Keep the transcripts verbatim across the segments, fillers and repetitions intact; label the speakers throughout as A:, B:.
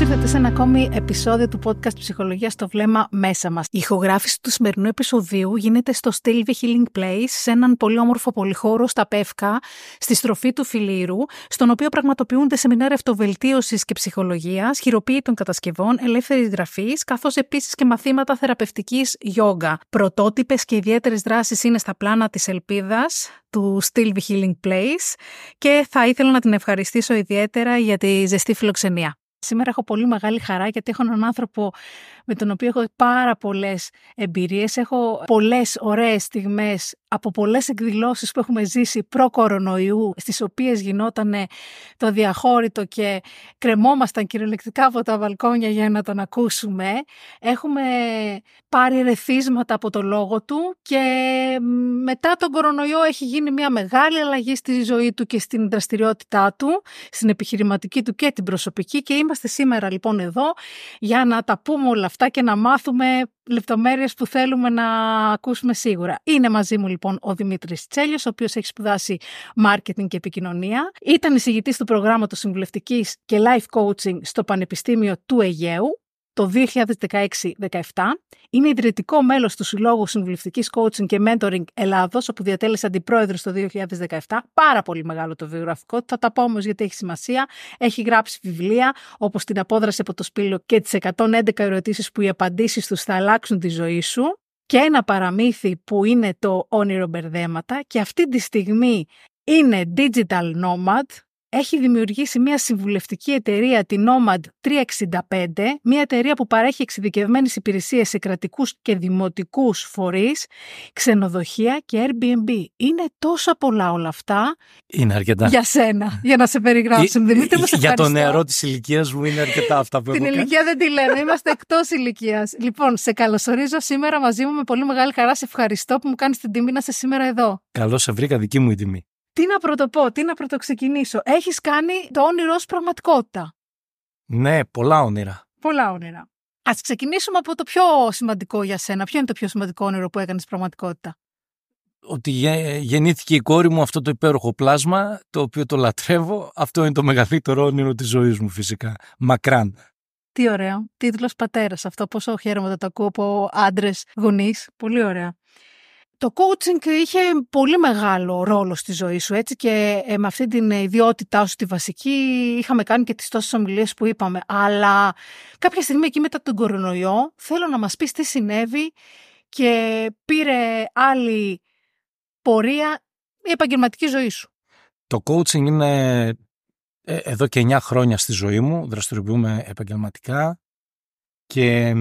A: ήρθατε σε ένα ακόμη επεισόδιο του podcast Ψυχολογία στο βλέμμα μέσα μας. Η ηχογράφηση του σημερινού επεισοδίου γίνεται στο Stilvey Healing Place, σε έναν πολύ όμορφο πολυχώρο στα Πεύκα, στη στροφή του Φιλήρου, στον οποίο πραγματοποιούνται σεμινάρια αυτοβελτίωσης και ψυχολογίας, χειροποίητων κατασκευών, ελεύθερης γραφής, καθώς επίσης και μαθήματα θεραπευτικής γιόγκα. Πρωτότυπες και ιδιαίτερες δράσεις είναι στα πλάνα της ελπίδας του Stilvey Healing Place και θα ήθελα να την ευχαριστήσω ιδιαίτερα για τη ζεστή φιλοξενία. Σήμερα έχω πολύ μεγάλη χαρά γιατί έχω έναν άνθρωπο με τον οποίο έχω πάρα πολλές εμπειρίες. Έχω πολλές ωραίες στιγμές από πολλές εκδηλώσεις που έχουμε ζήσει προ-κορονοϊού, στις οποίες γινόταν το διαχώρητο και κρεμόμασταν κυριολεκτικά από τα μπαλκόνια για να τον ακούσουμε. Έχουμε πάρει ρεθίσματα από το λόγο του και μετά τον κορονοϊό έχει γίνει μια μεγάλη αλλαγή στη ζωή του και στην δραστηριότητά του, στην επιχειρηματική του και την προσωπική, και είμαστε σήμερα λοιπόν εδώ για να τα πούμε όλα αυτά και να μάθουμε λεπτομέρειες που θέλουμε να ακούσουμε σίγουρα. Είναι μαζί μου λοιπόν ο Δημήτρης Τσέλιος, ο οποίος έχει σπουδάσει marketing και επικοινωνία. Ήταν εισηγητής του προγράμματος συμβουλευτικής και life coaching στο Πανεπιστήμιο του Αιγαίου το δύο χιλιάδες δεκαέξι δεκαεπτά. Είναι ιδρυτικό μέλος του Συλλόγου Συμβουλευτικής Coaching και Mentoring Ελλάδος, όπου διατέλεσε αντιπρόεδρος το δύο χιλιάδες δεκαεπτά. Πάρα πολύ μεγάλο το βιογραφικό, θα τα πω όμως γιατί έχει σημασία. Έχει γράψει βιβλία όπως Την απόδραση από το σπήλαιο και τις εκατόν έντεκα ερωτήσεις που οι απαντήσεις τους θα αλλάξουν τη ζωή σου, και ένα παραμύθι που είναι το Όνειρο Μπερδέματα, και αυτή τη στιγμή είναι digital nomad. Έχει δημιουργήσει μια συμβουλευτική εταιρεία, την Nomad τριακόσια εξήντα πέντε, μια εταιρεία που παρέχει εξειδικευμένες υπηρεσίες σε κρατικούς και δημοτικούς φορείς, ξενοδοχεία και Airbnb. Είναι τόσα πολλά όλα αυτά.
B: Είναι αρκετά.
A: Για σένα, για να σε περιγράψουμε. Δημήτρη, μου, σε
B: για το νεαρό της ηλικίας μου είναι αρκετά αυτά που
A: Την
B: έχω
A: ηλικία κάνει. Δεν τη λέμε, είμαστε εκτός ηλικίας. Λοιπόν, σε καλωσορίζω σήμερα μαζί μου με πολύ μεγάλη χαρά. Σε ευχαριστώ που μου κάνεις την τιμή να είσαι σήμερα εδώ.
B: Καλώς σε βρήκα, δική μου η τιμή.
A: Τι να πρωτοπώ, τι να πρωτοξεκινήσω. Έχεις κάνει το όνειρό σου πραγματικότητα.
B: Ναι, πολλά όνειρα.
A: Πολλά όνειρα. Ας ξεκινήσουμε από το πιο σημαντικό για σένα. Ποιο είναι το πιο σημαντικό όνειρο που έκανες πραγματικότητα?
B: Ότι γεννήθηκε η κόρη μου, αυτό το υπέροχο πλάσμα, το οποίο το λατρεύω. Αυτό είναι το μεγαλύτερο όνειρο της ζωής μου, φυσικά. Μακράν.
A: Τι ωραίο. Τίτλος πατέρας. Αυτό πόσο χαίρομαι να το ακούω από άντρες γονείς. Πολύ ωραία. Το coaching είχε πολύ μεγάλο ρόλο στη ζωή σου, έτσι, και ε, με αυτή την ιδιότητά σου τη βασική είχαμε κάνει και τις τόσες ομιλίες που είπαμε. Αλλά κάποια στιγμή εκεί μετά τον κορονοϊό θέλω να μας πεις τι συνέβη και πήρε άλλη πορεία η επαγγελματική ζωή σου.
B: Το coaching είναι ε, εδώ και εννιά χρόνια στη ζωή μου, δραστηριοποιούμε επαγγελματικά και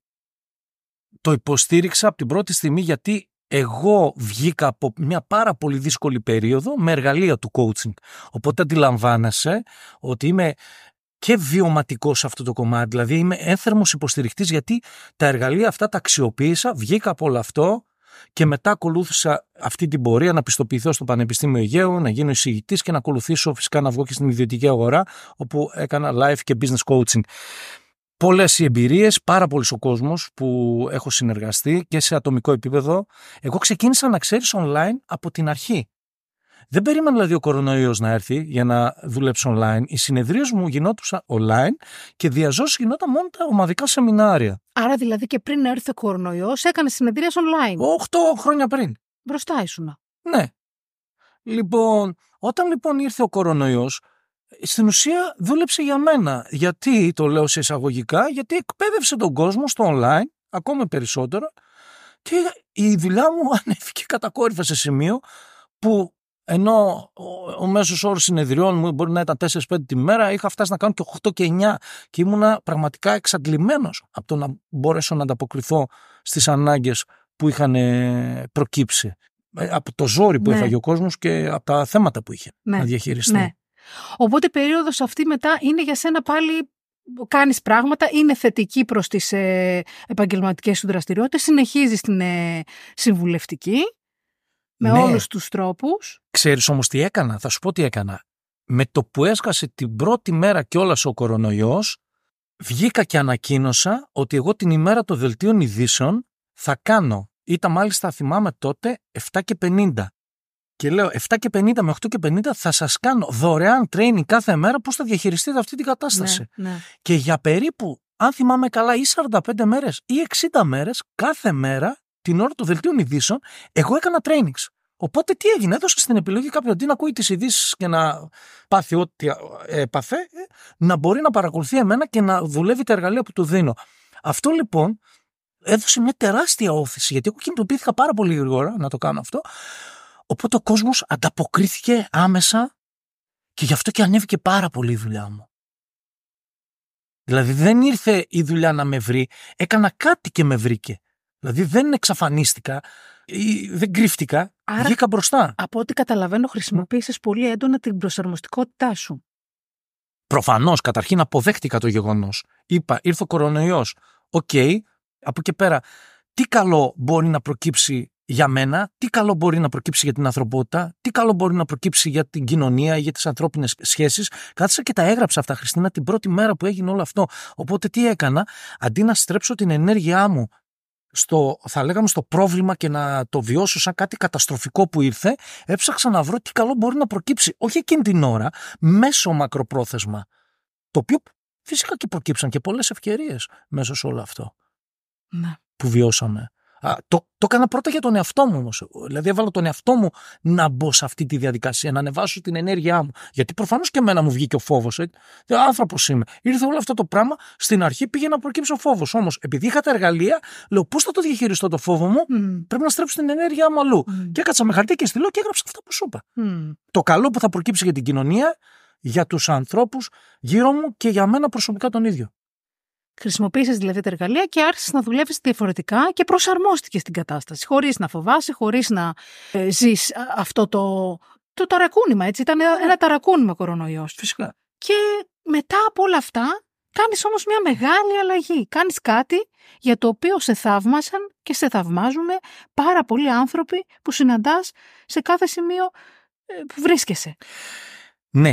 B: το υποστήριξα από την πρώτη στιγμή γιατί εγώ βγήκα από μια πάρα πολύ δύσκολη περίοδο με εργαλεία του coaching. Οπότε αντιλαμβάνεσαι ότι είμαι και βιωματικός σε αυτό το κομμάτι. Δηλαδή είμαι ένθερμος υποστηρικτής γιατί τα εργαλεία αυτά τα αξιοποίησα, βγήκα από όλο αυτό και μετά ακολούθησα αυτή την πορεία να πιστοποιηθώ στο Πανεπιστήμιο Αιγαίου, να γίνω εισηγητής και να ακολουθήσω φυσικά να βγω και στην ιδιωτική αγορά, όπου έκανα life και business coaching. Πολλές οι εμπειρίες, πάρα πολλοί ο κόσμος που έχω συνεργαστεί και σε ατομικό επίπεδο. Εγώ ξεκίνησα να ξέρεις online από την αρχή. Δεν περίμενα δηλαδή ο κορονοϊός να έρθει για να δουλέψω online. Οι συνεδρίες μου γινόντουσαν online και διαζώσεις γινόταν μόνο τα ομαδικά σεμινάρια.
A: Άρα δηλαδή και πριν έρθει ο κορονοϊός έκανες συνεδρίες online.
B: Οχτώ χρόνια πριν.
A: Μπροστά ήσουνα.
B: Ναι. Λοιπόν, όταν λοιπόν ήρθε ο κορονοϊός, στην ουσία δούλεψε για μένα. Γιατί το λέω σε εισαγωγικά? Γιατί εκπαίδευσε τον κόσμο στο online ακόμα περισσότερο και η δουλειά μου ανέβηκε κατακόρυφα σε σημείο που ενώ ο μέσος όρος συνεδριών μου μπορεί να ήταν τέσσερα πέντε τη μέρα, είχα φτάσει να κάνω και οκτώ και εννιά και ήμουνα πραγματικά εξαντλημένος από το να μπορέσω να ανταποκριθώ στις ανάγκες που είχαν προκύψει. Από το ζόρι που ναι. έφαγε ο κόσμος και από τα θέματα που είχε ναι. να διαχειριστεί. Ναι.
A: Οπότε η περίοδος αυτή μετά είναι για σένα πάλι, κάνεις πράγματα, είναι θετική προς τις ε, επαγγελματικές σου δραστηριότητες, συνεχίζεις την ε, συμβουλευτική με ναι. όλους τους τρόπους.
B: Ξέρεις όμως τι έκανα, θα σου πω τι έκανα. Με το που έσκασε την πρώτη μέρα κιόλας ο κορονοϊός, βγήκα και ανακοίνωσα ότι εγώ την ημέρα των δελτίων ειδήσεων θα κάνω, ήταν μάλιστα θυμάμαι τότε επτά και πενήντα. Και λέω επτά και πενήντα με οκτώ και πενήντα θα σας κάνω δωρεάν training κάθε μέρα πώς θα διαχειριστείτε αυτή την κατάσταση.
A: Ναι, ναι.
B: Και για περίπου, αν θυμάμαι καλά, ή σαράντα πέντε μέρες ή εξήντα μέρες, κάθε μέρα, την ώρα των δελτίων ειδήσεων, εγώ έκανα trainings. Οπότε τι έγινε, έδωσα στην επιλογή κάποιον αντί να ακούει τις ειδήσεις και να πάθει ό,τι έπαθε, να μπορεί να παρακολουθεί εμένα και να δουλεύει τα εργαλεία που του δίνω. Αυτό λοιπόν έδωσε μια τεράστια όθηση, γιατί εγώ κινητοποιήθηκα πάρα πολύ γρήγορα να το κάνω αυτό. Οπότε ο κόσμος ανταποκρίθηκε άμεσα και γι' αυτό και ανέβηκε πάρα πολύ η δουλειά μου. Δηλαδή δεν ήρθε η δουλειά να με βρει, έκανα κάτι και με βρήκε. Δηλαδή δεν εξαφανίστηκα ή δεν κρύφτηκα, άρα, βγήκα μπροστά.
A: Από ό,τι καταλαβαίνω χρησιμοποίησες πολύ έντονα την προσαρμοστικότητά σου.
B: Προφανώς, καταρχήν αποδέχτηκα το γεγονός. Είπα, ήρθε ο κορονοϊός. Οκ, okay, από εκεί πέρα, τι καλό μπορεί να προκύψει για μένα, τι καλό μπορεί να προκύψει για την ανθρωπότητα, τι καλό μπορεί να προκύψει για την κοινωνία ή για τις ανθρώπινες σχέσεις. Κάθισα και τα έγραψα αυτά, Χριστίνα, την πρώτη μέρα που έγινε όλο αυτό. Οπότε τι έκανα, αντί να στρέψω την ενέργειά μου στο, θα λέγαμε, στο πρόβλημα και να το βιώσω σαν κάτι καταστροφικό που ήρθε, έψαξα να βρω τι καλό μπορεί να προκύψει, όχι εκείνη την ώρα, μέσω μακροπρόθεσμα. Το οποίο φυσικά και προκύψαν και πολλές ευκαιρίες μέσα σε όλο αυτό
A: ναι.
B: που βιώσαμε. Α, το, το έκανα πρώτα για τον εαυτό μου όμως. Δηλαδή έβαλα τον εαυτό μου να μπω σε αυτή τη διαδικασία, να ανεβάσω την ενέργειά μου. Γιατί προφανώς και εμένα μου βγήκε ο φόβος. Ε. Άνθρωπος είμαι. Ήρθε όλο αυτό το πράγμα. Στην αρχή πήγε να προκύψει ο φόβος. Όμως επειδή είχα τα εργαλεία, λέω πώς θα το διαχειριστώ το φόβο μου, mm. πρέπει να στρέψω την ενέργειά μου αλλού. Mm. Και έκατσα με χαρτί και στυλό και έγραψα αυτά που σου είπα. Mm. Το καλό που θα προκύψει για την κοινωνία, για τους ανθρώπους γύρω μου και για μένα προσωπικά τον ίδιο.
A: Χρησιμοποίησες δηλαδή τα εργαλεία και άρχισες να δουλεύεις διαφορετικά και προσαρμόστηκες στην κατάσταση. Χωρίς να φοβάσαι, χωρίς να ε, ζεις αυτό το, το ταρακούνημα. Έτσι. Ήταν yeah. ένα ταρακούνημα κορονοϊός.
B: Φυσικά.
A: Και μετά από όλα αυτά, κάνεις όμως μια μεγάλη αλλαγή. Κάνεις κάτι για το οποίο σε θαύμασαν και σε θαυμάζουν πάρα πολλοί άνθρωποι που συναντάς σε κάθε σημείο ε, που βρίσκεσαι.
B: Ναι.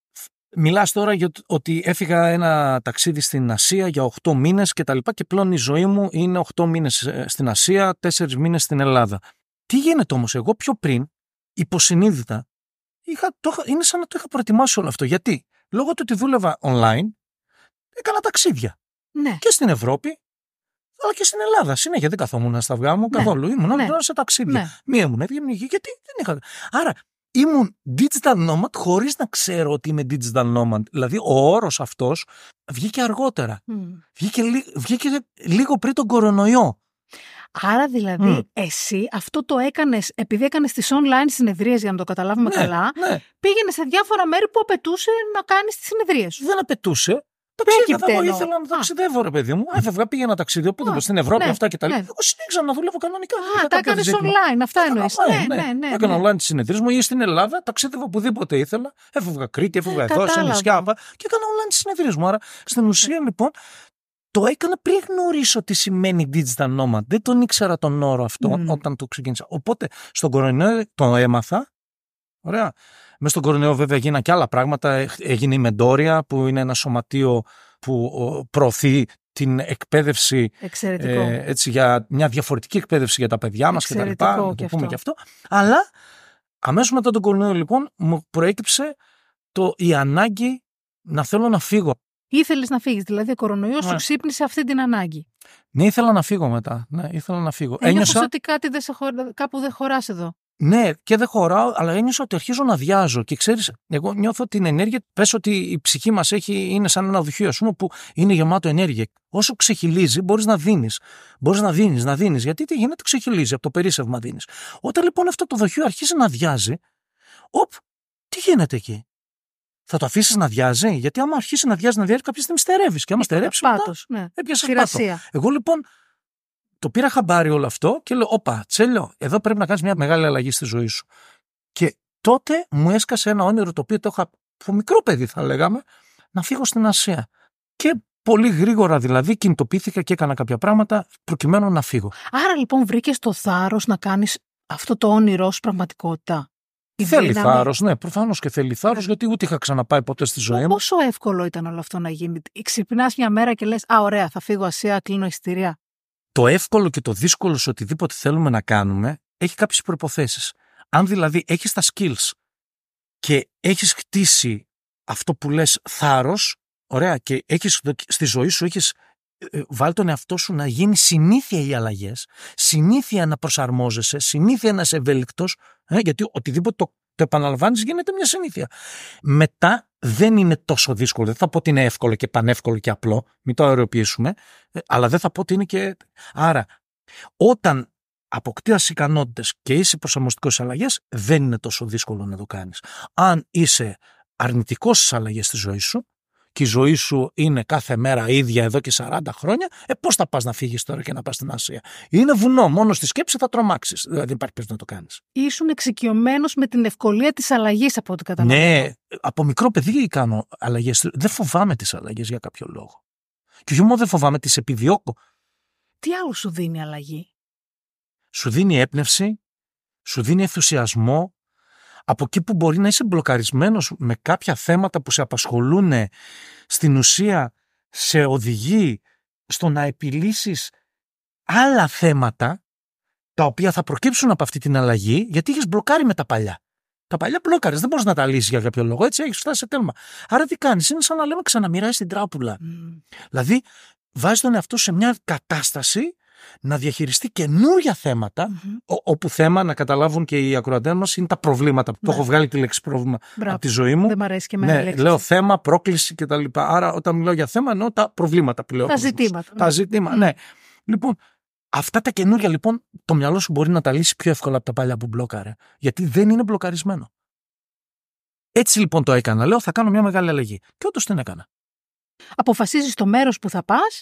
B: Μιλάς τώρα για ότι έφυγα ένα ταξίδι στην Ασία για οκτώ μήνες και τα λοιπά και πλέον η ζωή μου είναι οκτώ μήνες στην Ασία, τέσσερις μήνες στην Ελλάδα. Τι γίνεται όμως, εγώ πιο πριν, υποσυνείδητα, είχα, το, είναι σαν να το είχα προετοιμάσει όλο αυτό. Γιατί, λόγω του ότι δούλευα online, έκανα ταξίδια.
A: Ναι. Και
B: στην Ευρώπη, αλλά και στην Ελλάδα. Συνέχεια δεν καθόμουν στα αυγά μου, ναι. καθόλου. Ήμουν ναι. σε ταξίδια. Ναι. Μία ήμουν έτοιμη, γιατί δεν είχα. Άρα, ήμουν digital nomad χωρίς να ξέρω ότι είμαι digital nomad. Δηλαδή ο όρος αυτός βγήκε αργότερα. Mm. Βγήκε, βγήκε λίγο πριν τον κορονοϊό.
A: Άρα δηλαδή mm. εσύ αυτό το έκανες επειδή έκανες τις online συνεδρίες, για να το καταλάβουμε
B: ναι,
A: καλά,
B: ναι.
A: πήγαινε σε διάφορα μέρη που απαιτούσε να κάνεις τις συνεδρίες σου.
B: Δεν απαιτούσε. Ταξίδευα, εγώ ήθελα να ταξιδεύω, ρε παιδί μου. Έφευγα, πήγαινα ταξίδι οπουδήποτε στην Ευρώπη,
A: ναι,
B: αυτά και τα λοιπά.
A: Ναι.
B: Εγώ συνέχιζα να δουλεύω κανονικά.
A: Α, τα έκανες online, αυτά εννοείς. Ναι, ναι, ναι.
B: Έκανα online τις συνεδρίες μου ή στην Ελλάδα, ταξίδευα οπουδήποτε ήθελα. Έφευγα Κρήτη, έφευγα εδώ, σε νησιά και έκανα online τις συνεδρίες μου. Άρα στην ουσία λοιπόν το έκανα πριν γνωρίσω τι σημαίνει digital nomad. Δεν τον ήξερα τον όρο αυτό mm. όταν το ξεκίνησα. Οπότε στον κορονοϊό το έμαθα. Ωραία. Μες στον κορονοϊό βέβαια γίνανε και άλλα πράγματα. Έγινε η Μεντόρια που είναι ένα σωματείο που προωθεί την εκπαίδευση ε, έτσι, για μια διαφορετική εκπαίδευση για τα παιδιά μας και τα λοιπά. Να το πούμε και αυτό. Αλλά αμέσως μετά τον κορονοϊό λοιπόν μου προέκυψε το, η ανάγκη να θέλω να φύγω.
A: Ήθελες να φύγεις, δηλαδή ο κορονοϊός ναι. σου ξύπνησε αυτή την ανάγκη.
B: Ναι, ήθελα να φύγω μετά. Ναι, ήθελα να φύγω.
A: Ένιωσα Ένιωσα... ότι κάτι δεν σε χω... κάπου δεν χωράς εδώ.
B: Ναι, και δεν χωράω, αλλά ένιωσα ότι αρχίζω να διάζω. Και ξέρεις, εγώ νιώθω την ενέργεια. Πες ότι η ψυχή μας έχει, είναι σαν ένα δοχείο, ας πούμε, που είναι γεμάτο ενέργεια. Όσο ξεχυλίζει, μπορείς να δίνεις. Μπορείς να δίνεις, να δίνεις. Γιατί τι γίνεται, ξεχυλίζει, από το περίσσευμα δίνεις. Όταν λοιπόν αυτό το δοχείο αρχίζει να διάζει, οπ, τι γίνεται εκεί. Θα το αφήσεις να διάζει, γιατί άμα αρχίσει να διάζει, να διάζει, κάποια στιγμή στερεύεις. Και άμα στερέψει,
A: ναι.
B: έπιασες πάτο. Εγώ λοιπόν. Το πήρα χαμπάρι όλο αυτό και λέω: Όπα, Τσέλιο, εδώ πρέπει να κάνεις μια μεγάλη αλλαγή στη ζωή σου. Και τότε μου έσκασε ένα όνειρο το οποίο το είχα από μικρό παιδί, θα λέγαμε, να φύγω στην Ασία. Και πολύ γρήγορα δηλαδή κινητοποιήθηκα και έκανα κάποια πράγματα προκειμένου να φύγω.
A: Άρα λοιπόν βρήκες το θάρρος να κάνεις αυτό το όνειρό σου πραγματικότητα.
B: Θέλει θάρρος, ναι, προφανώς και θέλει θάρρος, γιατί ούτε είχα ξαναπάει ποτέ στη ζωή μου.
A: Πόσο εύκολο ήταν όλο αυτό να γίνει. Ξυπνάς μια μέρα και λες: Α, ωραία, θα φύγω Ασία, κλείνω εισιτήρια.
B: Το εύκολο και το δύσκολο σε οτιδήποτε θέλουμε να κάνουμε έχει κάποιες προϋποθέσεις. Αν δηλαδή έχεις τα skills και έχεις χτίσει αυτό που λες θάρρος, ωραία, και έχεις, στη ζωή σου έχεις βάλει τον εαυτό σου να γίνει συνήθεια οι αλλαγές, συνήθεια να προσαρμόζεσαι, συνήθεια να είσαι ευέλικτος, ε, γιατί οτιδήποτε το, το επαναλαμβάνεις γίνεται μια συνήθεια. Μετά δεν είναι τόσο δύσκολο. Δεν θα πω ότι είναι εύκολο και πανεύκολο και απλό, μην το αεροποιήσουμε, ε, αλλά δεν θα πω ότι είναι και... Άρα, όταν αποκτάς ικανότητες και είσαι προσαρμοστικός στις αλλαγές, δεν είναι τόσο δύσκολο να το κάνεις. Αν είσαι αρνητικός στις αλλαγές στη ζωή σου, και η ζωή σου είναι κάθε μέρα ίδια εδώ και σαράντα χρόνια, ε, πώς θα πας να φύγεις τώρα και να πας στην Ασία? Είναι βουνό, μόνο στη σκέψη θα τρομάξεις. Δηλαδή δεν υπάρχει περίπτωση να το κάνεις.
A: Ήσουν εξοικειωμένος με την ευκολία της αλλαγής, από ό,τι καταλαβαίνω.
B: Ναι, από μικρό παιδί κάνω αλλαγές. Δεν φοβάμαι τις αλλαγές για κάποιο λόγο. Και όχι μόνο δεν φοβάμαι, τις επιδιώκω.
A: Τι άλλο σου δίνει η αλλαγή?
B: Σου δίνει έπνευση, σου δίνει ενθουσιασμό. Από εκεί που μπορεί να είσαι μπλοκαρισμένος με κάποια θέματα που σε απασχολούν, στην ουσία σε οδηγεί στο να επιλύσεις άλλα θέματα τα οποία θα προκύψουν από αυτή την αλλαγή, γιατί έχεις μπλοκάρει με τα παλιά. Τα παλιά μπλόκαρες, δεν μπορείς να τα λύσεις για κάποιο λόγο, έτσι έχεις φτάσει σε τέλμα. Άρα τι κάνεις? Είναι σαν να λέμε ξαναμοιράσεις την τράπουλα. Mm. Δηλαδή βάζεις τον εαυτό σε μια κατάσταση να διαχειριστεί καινούργια θέματα, mm-hmm. ό, όπου θέμα, να καταλάβουν και οι ακροατές μας, είναι τα προβλήματα. Ναι. Το έχω βγάλει τη λέξη πρόβλημα Μπράβο. από τη ζωή μου.
A: Δεν μ' αρέσει και εμένα
B: ναι,
A: η λέξη.
B: Λέω θέμα, πρόκληση κτλ. Άρα όταν μιλάω για θέμα εννοώ τα προβλήματα που λέω.
A: Τα ζητήματα.
B: Τα ζητήματα, ναι. ναι. Λοιπόν, αυτά τα καινούργια λοιπόν το μυαλό σου μπορεί να τα λύσει πιο εύκολα από τα παλιά που μπλόκαρε. Γιατί δεν είναι μπλοκαρισμένο. Έτσι λοιπόν το έκανα. Λέω θα κάνω μια μεγάλη αλλαγή. Και όντως την έκανα.
A: Αποφασίζεις το μέρος που θα πας.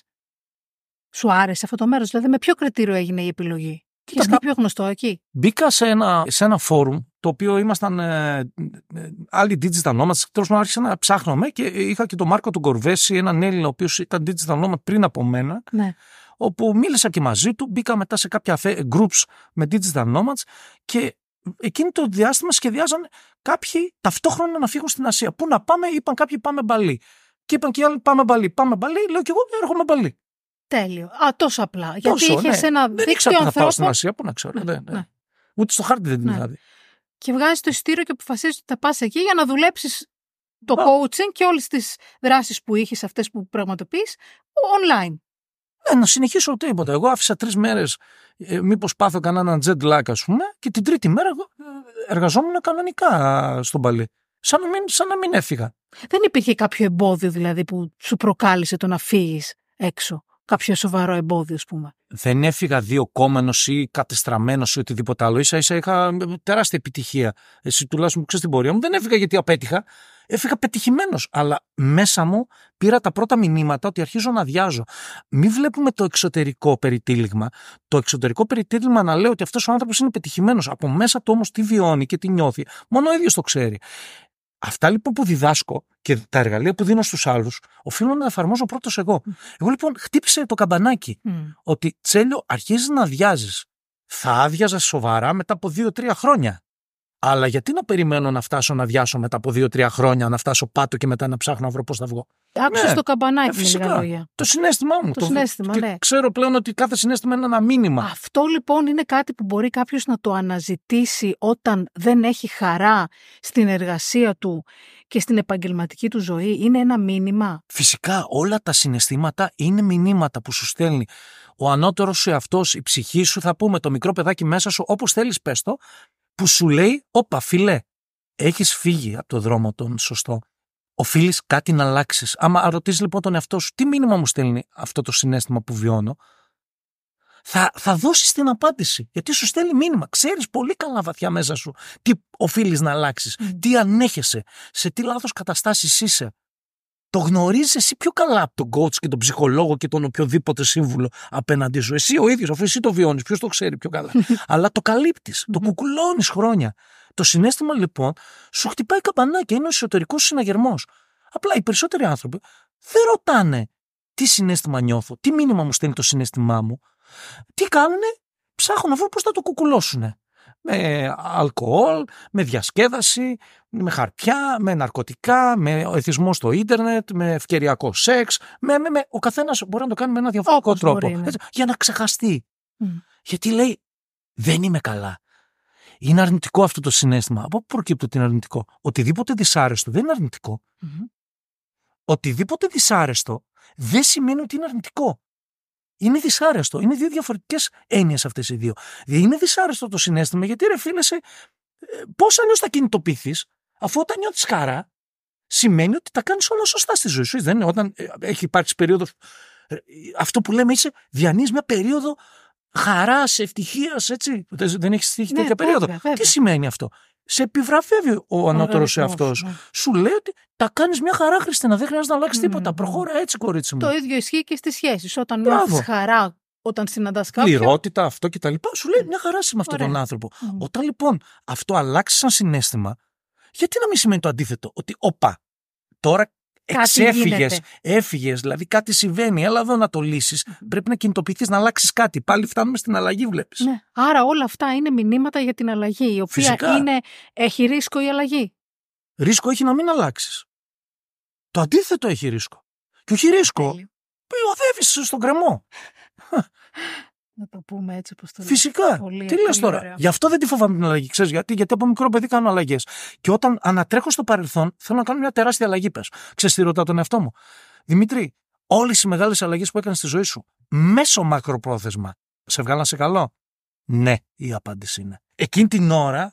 A: Σου άρεσε αυτό το μέρος? Δηλαδή με ποιο κριτήριο έγινε η επιλογή? Είχες μπα... κάποιο γνωστό εκεί?
B: Μπήκα σε ένα, σε ένα φόρουμ το οποίο ήμασταν ε, ε, άλλοι digital nomads. Τέλος πάντων άρχισα να ψάχνομαι και είχα και τον Μάρκο τον Κορβέση, έναν Έλληνα ο οποίος ήταν digital nomad πριν από μένα.
A: Ναι.
B: Όπου μίλησα και μαζί του, μπήκα μετά σε κάποια groups με digital nomads και εκείνη το διάστημα σχεδιάζαν κάποιοι ταυτόχρονα να φύγουν στην Ασία. Πού να πάμε? Είπαν κάποιοι πάμε Μπαλί. Και είπαν και οι άλλοι πάμε Μπαλί. Πάμε Μπαλί, λέω και εγώ έρχομαι Μπαλί.
A: Τέλειο. Α, τόσο απλά.
B: Τόσο,
A: γιατί είχες
B: ναι.
A: ένα
B: δεν
A: δίκτυο
B: ήξερα που θα
A: ανθρώπων.
B: πάω στην Ασία, πού να ξέρω. Ναι, ναι. Ναι. Ούτε στο χάρτη δεν την είχα δει.
A: Και βγάζεις το εισιτήριο και αποφασίζεις ότι θα πας εκεί για να δουλέψεις το Α. coaching και όλες τις δράσεις που είχες, αυτές που πραγματοποιείς, online.
B: Ναι, να συνεχίσω τίποτα. Εγώ άφησα τρεις μέρες, ε, μήπως πάθω κανέναν jet lag, ας πούμε, και την τρίτη μέρα εργαζόμουν κανονικά στον Μπαλί. Σαν να μην, σαν να μην έφυγα.
A: Δεν υπήρχε κάποιο εμπόδιο δηλαδή που σου προκάλεσε το να φύγεις έξω? Κάποιο σοβαρό εμπόδιο, ας πούμε?
B: Δεν έφυγα διοκόμενος ή κατεστραμμένος ή οτιδήποτε άλλο. Ίσα ίσα είχα τεράστια επιτυχία. Εσύ τουλάχιστον που ξέρεις την πορεία μου, δεν έφυγα γιατί απέτυχα. Έφυγα πετυχημένος. Αλλά μέσα μου πήρα τα πρώτα μηνύματα ότι αρχίζω να αδειάζω. Μην βλέπουμε το εξωτερικό περιτύλιγμα. Το εξωτερικό περιτύλιγμα να λέω ότι αυτός ο άνθρωπος είναι πετυχημένος. Από μέσα του όμως τι βιώνει και τι νιώθει, μόνο ο ίδιος το ξέρει. Αυτά λοιπόν που διδάσκω και τα εργαλεία που δίνω στους άλλους, οφείλω να εφαρμόζω πρώτος εγώ. Mm. Εγώ λοιπόν χτύπησε το καμπανάκι mm. ότι Τσέλιο, αρχίζεις να αδειάζεις. Θα άδειαζα σοβαρά μετά από δύο τρία χρόνια. Αλλά γιατί να περιμένω να φτάσω να αδειάσω μετά από δύο τρία χρόνια, να φτάσω πάτο και μετά να ψάχνω να βρω πώς θα βγω?
A: Άκουσες ναι, το καμπανάκι,
B: ε,
A: με λίγα λόγια.
B: Το συναίσθημά μου.
A: Το, το συναίσθημα,
B: και
A: ναι.
B: Ξέρω πλέον ότι κάθε συναίσθημα είναι ένα μήνυμα.
A: Αυτό λοιπόν είναι κάτι που μπορεί κάποιος να το αναζητήσει όταν δεν έχει χαρά στην εργασία του και στην επαγγελματική του ζωή. Είναι ένα μήνυμα.
B: Φυσικά όλα τα συναισθήματα είναι μηνύματα που σου στέλνει ο ανώτερος σου εαυτός, η ψυχή σου, θα πούμε το μικρό παιδάκι μέσα σου, όπως θέλεις πες το, που σου λέει, όπα φίλε, έχεις φύγει από το δρόμο τον σωστό. Οφείλεις κάτι να αλλάξεις. Άμα ρωτήσεις λοιπόν τον εαυτό σου, τι μήνυμα μου στέλνει αυτό το συναίσθημα που βιώνω, θα, θα δώσεις την απάντηση. Γιατί σου στέλνει μήνυμα. Ξέρεις πολύ καλά βαθιά μέσα σου τι οφείλεις να αλλάξεις, mm. τι ανέχεσαι, σε τι λάθος καταστάσεις είσαι. Το γνωρίζεις εσύ πιο καλά από τον coach και τον ψυχολόγο και τον οποιοδήποτε σύμβουλο απέναντί σου. Εσύ ο ίδιος, αφού εσύ το βιώνεις, ποιος το ξέρει πιο καλά. Αλλά το καλύπτεις, το κουκουλώνεις χρόνια. Το συναίσθημα λοιπόν σου χτυπάει καμπανάκια, είναι ο εσωτερικός συναγερμός. Απλά οι περισσότεροι άνθρωποι δεν ρωτάνε τι συναίσθημα νιώθω, τι μήνυμα μου στέλνει το συναίσθημά μου. Τι κάνουνε, ψάχνουν να βρουν πώς θα το κουκουλώσουνε. Με αλκοόλ, με διασκέδαση, με χαρτιά, με ναρκωτικά, με εθισμό στο ίντερνετ, με ευκαιριακό σεξ. Με, με, με, ο καθένας μπορεί να το κάνει με ένα διαφορετικό
A: Όπως
B: τρόπο.
A: Μπορεί, ναι.
B: Έτσι, για να ξεχαστεί. Mm. Γιατί λέει, δεν είμαι καλά. Είναι αρνητικό αυτό το συναίσθημα. Από πού προκύπτει ότι είναι αρνητικό? Οτιδήποτε δυσάρεστο δεν είναι αρνητικό.
A: Mm-hmm.
B: Οτιδήποτε δυσάρεστο δεν σημαίνει ότι είναι αρνητικό. Είναι δυσάρεστο. Είναι δύο διαφορετικές έννοιες αυτές οι δύο. Είναι δυσάρεστο το συναίσθημα, γιατί ρε φίλε, σε, πώς αλλιώς θα κινητοποιηθείς, αφού όταν νιώθεις χαρά, σημαίνει ότι τα κάνεις όλα σωστά στη ζωή σου. Δεν είναι όταν ε, έχει υπάρξει περίοδος. Ε, αυτό που λέμε, είσαι διανύεις μια περίοδο χαράς, ευτυχίας, έτσι. Δεν έχεις τύχει
A: Ναι,
B: τέτοια
A: βέβαια,
B: περίοδο.
A: βέβαια.
B: Τι σημαίνει αυτό? Σε επιβραβεύει ο ανώτερος εαυτός.
A: Ναι.
B: Σου λέει ότι τα κάνεις μια χαρά, Χριστίνα, δεν χρειάζεται να αλλάξεις
A: Mm.
B: τίποτα. Προχώρα έτσι, κορίτσι μου.
A: Το ίδιο ισχύει και στις σχέσεις. Όταν
B: Μπράβο.
A: νιώθεις χαρά, όταν συναντάς κάποιον.
B: Πληρότητα, αυτό και τα λοιπά. Σου λέει μια χαρά είσαι με αυτόν
A: Ωραία.
B: τον άνθρωπο.
A: Mm.
B: Όταν λοιπόν αυτό αλλάξει σαν συναίσθημα, γιατί να μην σημαίνει το αντίθετο? Ότι όπα, τώρα εξέφυγες, έφυγες, δηλαδή κάτι συμβαίνει, έλα εδώ να το λύσεις. Mm. Πρέπει να κινητοποιηθείς, να αλλάξεις κάτι. Πάλι φτάνουμε στην αλλαγή, βλέπεις.
A: Ναι. Άρα όλα αυτά είναι μηνύματα για την αλλαγή, η οποία
B: Φυσικά.
A: είναι, έχει ρίσκο η αλλαγή.
B: Ρίσκο έχει να μην αλλάξεις. Το αντίθετο έχει ρίσκο. Και όχι ρίσκο, οδεύεις στον κρεμό.
A: Να το πούμε έτσι όπως το λέω.
B: Φυσικά.
A: Πολύ,
B: τι λες
A: πολύ
B: τώρα?
A: ωραία.
B: Γι' αυτό δεν τη φοβάμαι την αλλαγή. Ξέρεις γιατί? Γιατί από μικρό παιδί κάνω αλλαγές. Και όταν ανατρέχω στο παρελθόν, θέλω να κάνω μια τεράστια αλλαγή. Πες. Ξέρεις τι ρωτάω τον εαυτό μου? Δημήτρη, όλες οι μεγάλες αλλαγές που έκανες στη ζωή σου, μέσω μακροπρόθεσμα, σε βγάλαν σε καλό? Ναι, η απάντηση είναι. Εκείνη την ώρα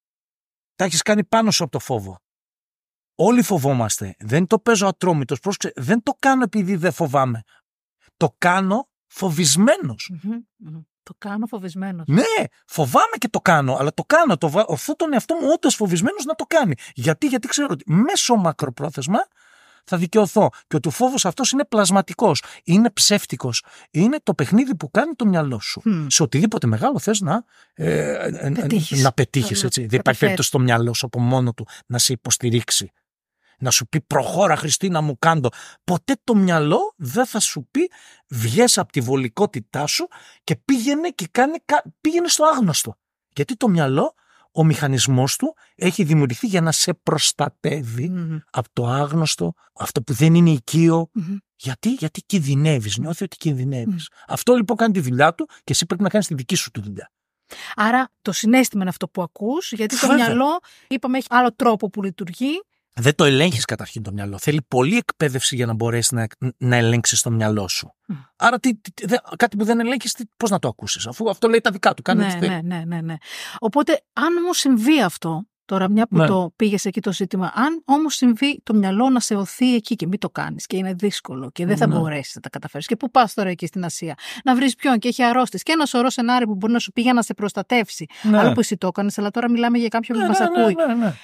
B: τα έχεις κάνει πάνω σου από το φόβο. Όλοι φοβόμαστε. Δεν το παίζω ατρόμητος. Πρόσεξε, δεν το κάνω επειδή δεν φοβάμαι. Το κάνω φοβισμένος.
A: Mm-hmm. Το κάνω φοβισμένος.
B: Ναι, φοβάμαι και το κάνω, αλλά το κάνω. Το ορθώ τον εαυτό μου όντας φοβισμένος να το κάνει. Γιατί, γιατί ξέρω ότι μέσω μακροπρόθεσμα θα δικαιωθώ και ότι ο φόβος αυτός είναι πλασματικός, είναι ψεύτικος. Είναι το παιχνίδι που κάνει το μυαλό σου. Mm. Σε οτιδήποτε μεγάλο θες να, ε,
A: πετύχεις.
B: να πετύχεις. Έτσι. Δεν υπάρχει περίπτωση στο μυαλό σου από μόνο του να σε υποστηρίξει. Να σου πει προχώρα Χριστίνα μου κάντο. Ποτέ το μυαλό δεν θα σου πει βγες από τη βολικότητά σου και πήγαινε και κάνε, πήγαινε στο άγνωστο. Γιατί το μυαλό, ο μηχανισμός του έχει δημιουργηθεί για να σε προστατεύει mm-hmm. από το άγνωστο, αυτό που δεν είναι οικείο. Mm-hmm. Γιατί? Γιατί κινδυνεύεις, νιώθει ότι κινδυνεύεις. Mm-hmm. Αυτό λοιπόν κάνει τη δουλειά του και εσύ πρέπει να κάνεις τη δική σου τη δουλειά.
A: Άρα το συναίσθημα είναι αυτό που ακούς, γιατί το μυαλό, είπαμε, έχει άλλο τρόπο που λειτουργεί.
B: Δεν το ελέγχεις καταρχήν το μυαλό. Θέλει πολλή εκπαίδευση για να μπορέσει να, να ελέγξεις το μυαλό σου. Mm. Άρα τι, τι, δε, κάτι που δεν ελέγχεις, πώς να το ακούσεις, αφού αυτό λέει τα δικά του. Κάνει
A: ναι, ναι, ναι, ναι, ναι. Οπότε, αν όμως συμβεί αυτό, τώρα μια που ναι. το πήγες εκεί το ζήτημα, αν όμως συμβεί το μυαλό να σε οθεί εκεί και μην το κάνεις και είναι δύσκολο και δεν θα ναι. μπορέσεις να τα καταφέρεις. Και πού πας τώρα εκεί στην Ασία? Να βρεις ποιον και έχει αρρώστες και ένα σωρό σενάριο που μπορεί να σου πει για να σε προστατεύσει. Ναι. Άλλο που εσύ το έκανες, αλλά τώρα μιλάμε για κάποιον
B: ναι,
A: που μας
B: ναι,
A: ακούει.
B: Ναι, ναι, ναι.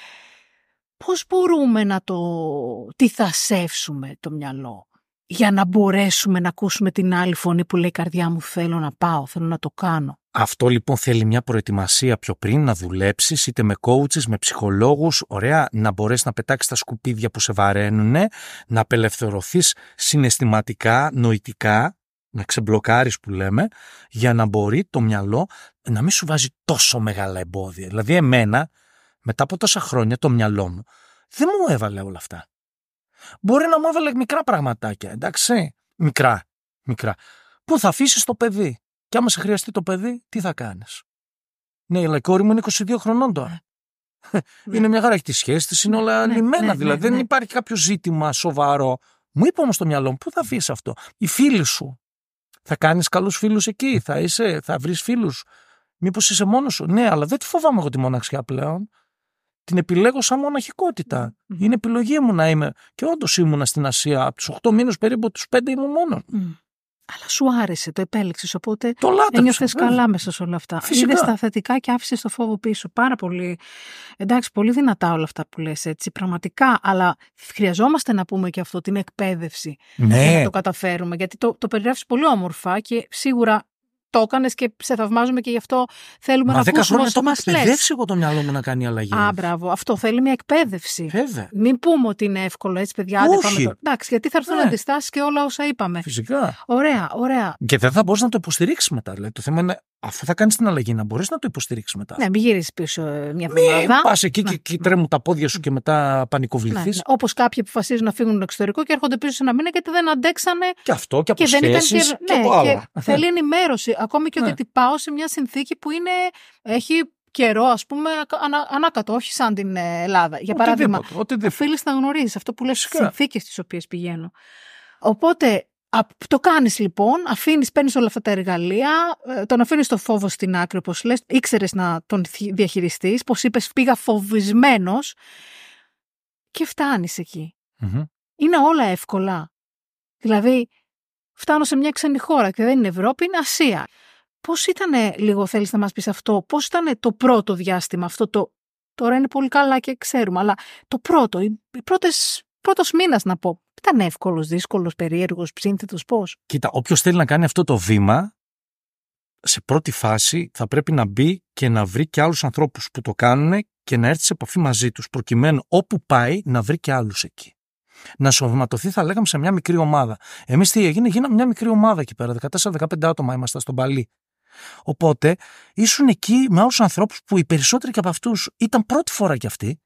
A: Πώς μπορούμε να το τυθασεύσουμε το μυαλό για να μπορέσουμε να ακούσουμε την άλλη φωνή που λέει η καρδιά μου θέλω να πάω, θέλω να το κάνω?
B: Αυτό λοιπόν θέλει μια προετοιμασία πιο πριν, να δουλέψεις είτε με coaches, με ψυχολόγους, ωραία, να μπορέσεις να πετάξεις τα σκουπίδια που σε βαραίνουνε, να απελευθερωθείς συναισθηματικά, νοητικά, να ξεμπλοκάρεις που λέμε, για να μπορεί το μυαλό να μην σου βάζει τόσο μεγάλα εμπόδια. Δηλαδή εμένα, μετά από τόσα χρόνια το μυαλό μου δεν μου έβαλε όλα αυτά. Μπορεί να μου έβαλε μικρά πραγματάκια, εντάξει, μικρά, μικρά. Πού θα αφήσεις το παιδί και άμα σε χρειαστεί το παιδί, τι θα κάνεις? Ναι, αλλά η κόρη μου είναι είκοσι δύο χρονών τώρα. Ναι. Είναι μια χαρά, έχει τη σχέση της, είναι όλα ναι, λιμένα, ναι, δηλαδή ναι, ναι. δεν υπάρχει κάποιο ζήτημα σοβαρό. Μου είπε όμως το μυαλό μου, πού θα αφήσεις αυτό? Οι φίλοι σου, θα κάνεις καλούς φίλους εκεί, θα, είσαι, θα βρεις φίλους? Μήπως είσαι μόνος σου? Ναι, αλλά δεν τη φοβάμαι εγώ τη μοναξιά πλέον. Την επιλέγω σαν μοναχικότητα. Mm. Είναι επιλογή μου να είμαι. Και όντως ήμουνα στην Ασία από τους οκτώ μήνες περίπου, τους πέντε ήμουν μόνος. Mm.
A: Αλλά σου άρεσε, το επέλεξες, οπότε
B: το
A: ένιωθες καλά μέσα σε όλα αυτά.
B: Φυσικά.
A: Είδες τα θετικά και άφησες το φόβο πίσω. Πάρα πολύ. Εντάξει, πολύ δυνατά όλα αυτά που λες έτσι, πραγματικά. Αλλά χρειαζόμαστε να πούμε και αυτό, την εκπαίδευση.
B: Ναι.
A: Για να το καταφέρουμε. Γιατί το, το περιγράφεις πολύ όμορφα και σίγουρα το έκανες και σε θαυμάζουμε και γι' αυτό θέλουμε
B: Μα
A: να ακούσουμε όσο μας λες.
B: Μα δέκα χρόνια το εκπαιδεύσει εγώ το μυαλό μου να κάνει αλλαγή.
A: Α, μπράβο. Αυτό θέλει μια εκπαίδευση.
B: Βέβαια.
A: Μην πούμε ότι είναι εύκολο έτσι, παιδιά.
B: Όχι.
A: Πάμε το... Εντάξει, γιατί θα έρθουν ναι. αντιστάσεις και όλα όσα είπαμε.
B: Φυσικά.
A: Ωραία, ωραία.
B: Και δεν θα μπορείς να το υποστηρίξεις μετά. Δηλαδή, το θέμα είναι, αφού θα κάνεις την αλλαγή, να μπορείς να το υποστηρίξεις μετά.
A: Ναι, μην γυρίσεις πίσω μια εβδομάδα.
B: Μην πας εκεί ναι. και, και τρέμουν τα πόδια σου και μετά πανικοβληθείς. Ναι, ναι.
A: Όπως κάποιοι αποφασίζουν να φύγουν στο εξωτερικό και έρχονται πίσω σε ένα μήνα γιατί δεν αντέξανε.
B: Και αυτό και από σχέσεις και,
A: και,
B: και
A: ναι,
B: από άλλα.
A: Και θέλει ενημέρωση. Ακόμη και ότι πάω σε μια συνθήκη που είναι, έχει καιρό, ας πούμε, ανα, ανάκατο, όχι σαν την Ελλάδα. Για παράδειγμα, οφείλεις να γνωρίζεις αυτό που λες, στις συνθήκες στις οποίες πηγαίνω. Οπότε, το κάνεις λοιπόν, αφήνεις, παίρνεις όλα αυτά τα εργαλεία, τον αφήνεις το φόβο στην άκρη, όπως λες, ήξερες να τον διαχειριστείς, πως είπες, πήγα φοβισμένος και φτάνεις εκεί.
B: Mm-hmm.
A: Είναι όλα εύκολα. Δηλαδή, φτάνω σε μια ξένη χώρα και δεν είναι Ευρώπη, είναι Ασία. Πώς ήτανε, λίγο θέλεις να μας πεις αυτό, πώς ήτανε το πρώτο διάστημα, αυτό το, τώρα είναι πολύ καλά και ξέρουμε, αλλά το πρώτο, οι, οι πρώτες, πρώτος μήνας να πω, ήταν εύκολος, δύσκολος, περίεργος, σύνθετος, πώς?
B: Κοίτα, όποιος θέλει να κάνει αυτό το βήμα, σε πρώτη φάση θα πρέπει να μπει και να βρει και άλλους ανθρώπους που το κάνουν και να έρθει σε επαφή μαζί τους, προκειμένου όπου πάει να βρει και άλλους εκεί. Να σωματωθεί, θα λέγαμε, σε μια μικρή ομάδα. Εμείς τι έγινε, γίναμε μια μικρή ομάδα εκεί πέρα, δεκατέσσερα δεκαπέντε άτομα ήμασταν στον Παλί. Οπότε ήσουν εκεί με άλλους ανθρώπους που οι περισσότεροι και από αυτούς ήταν πρώτη φορά κι αυτοί.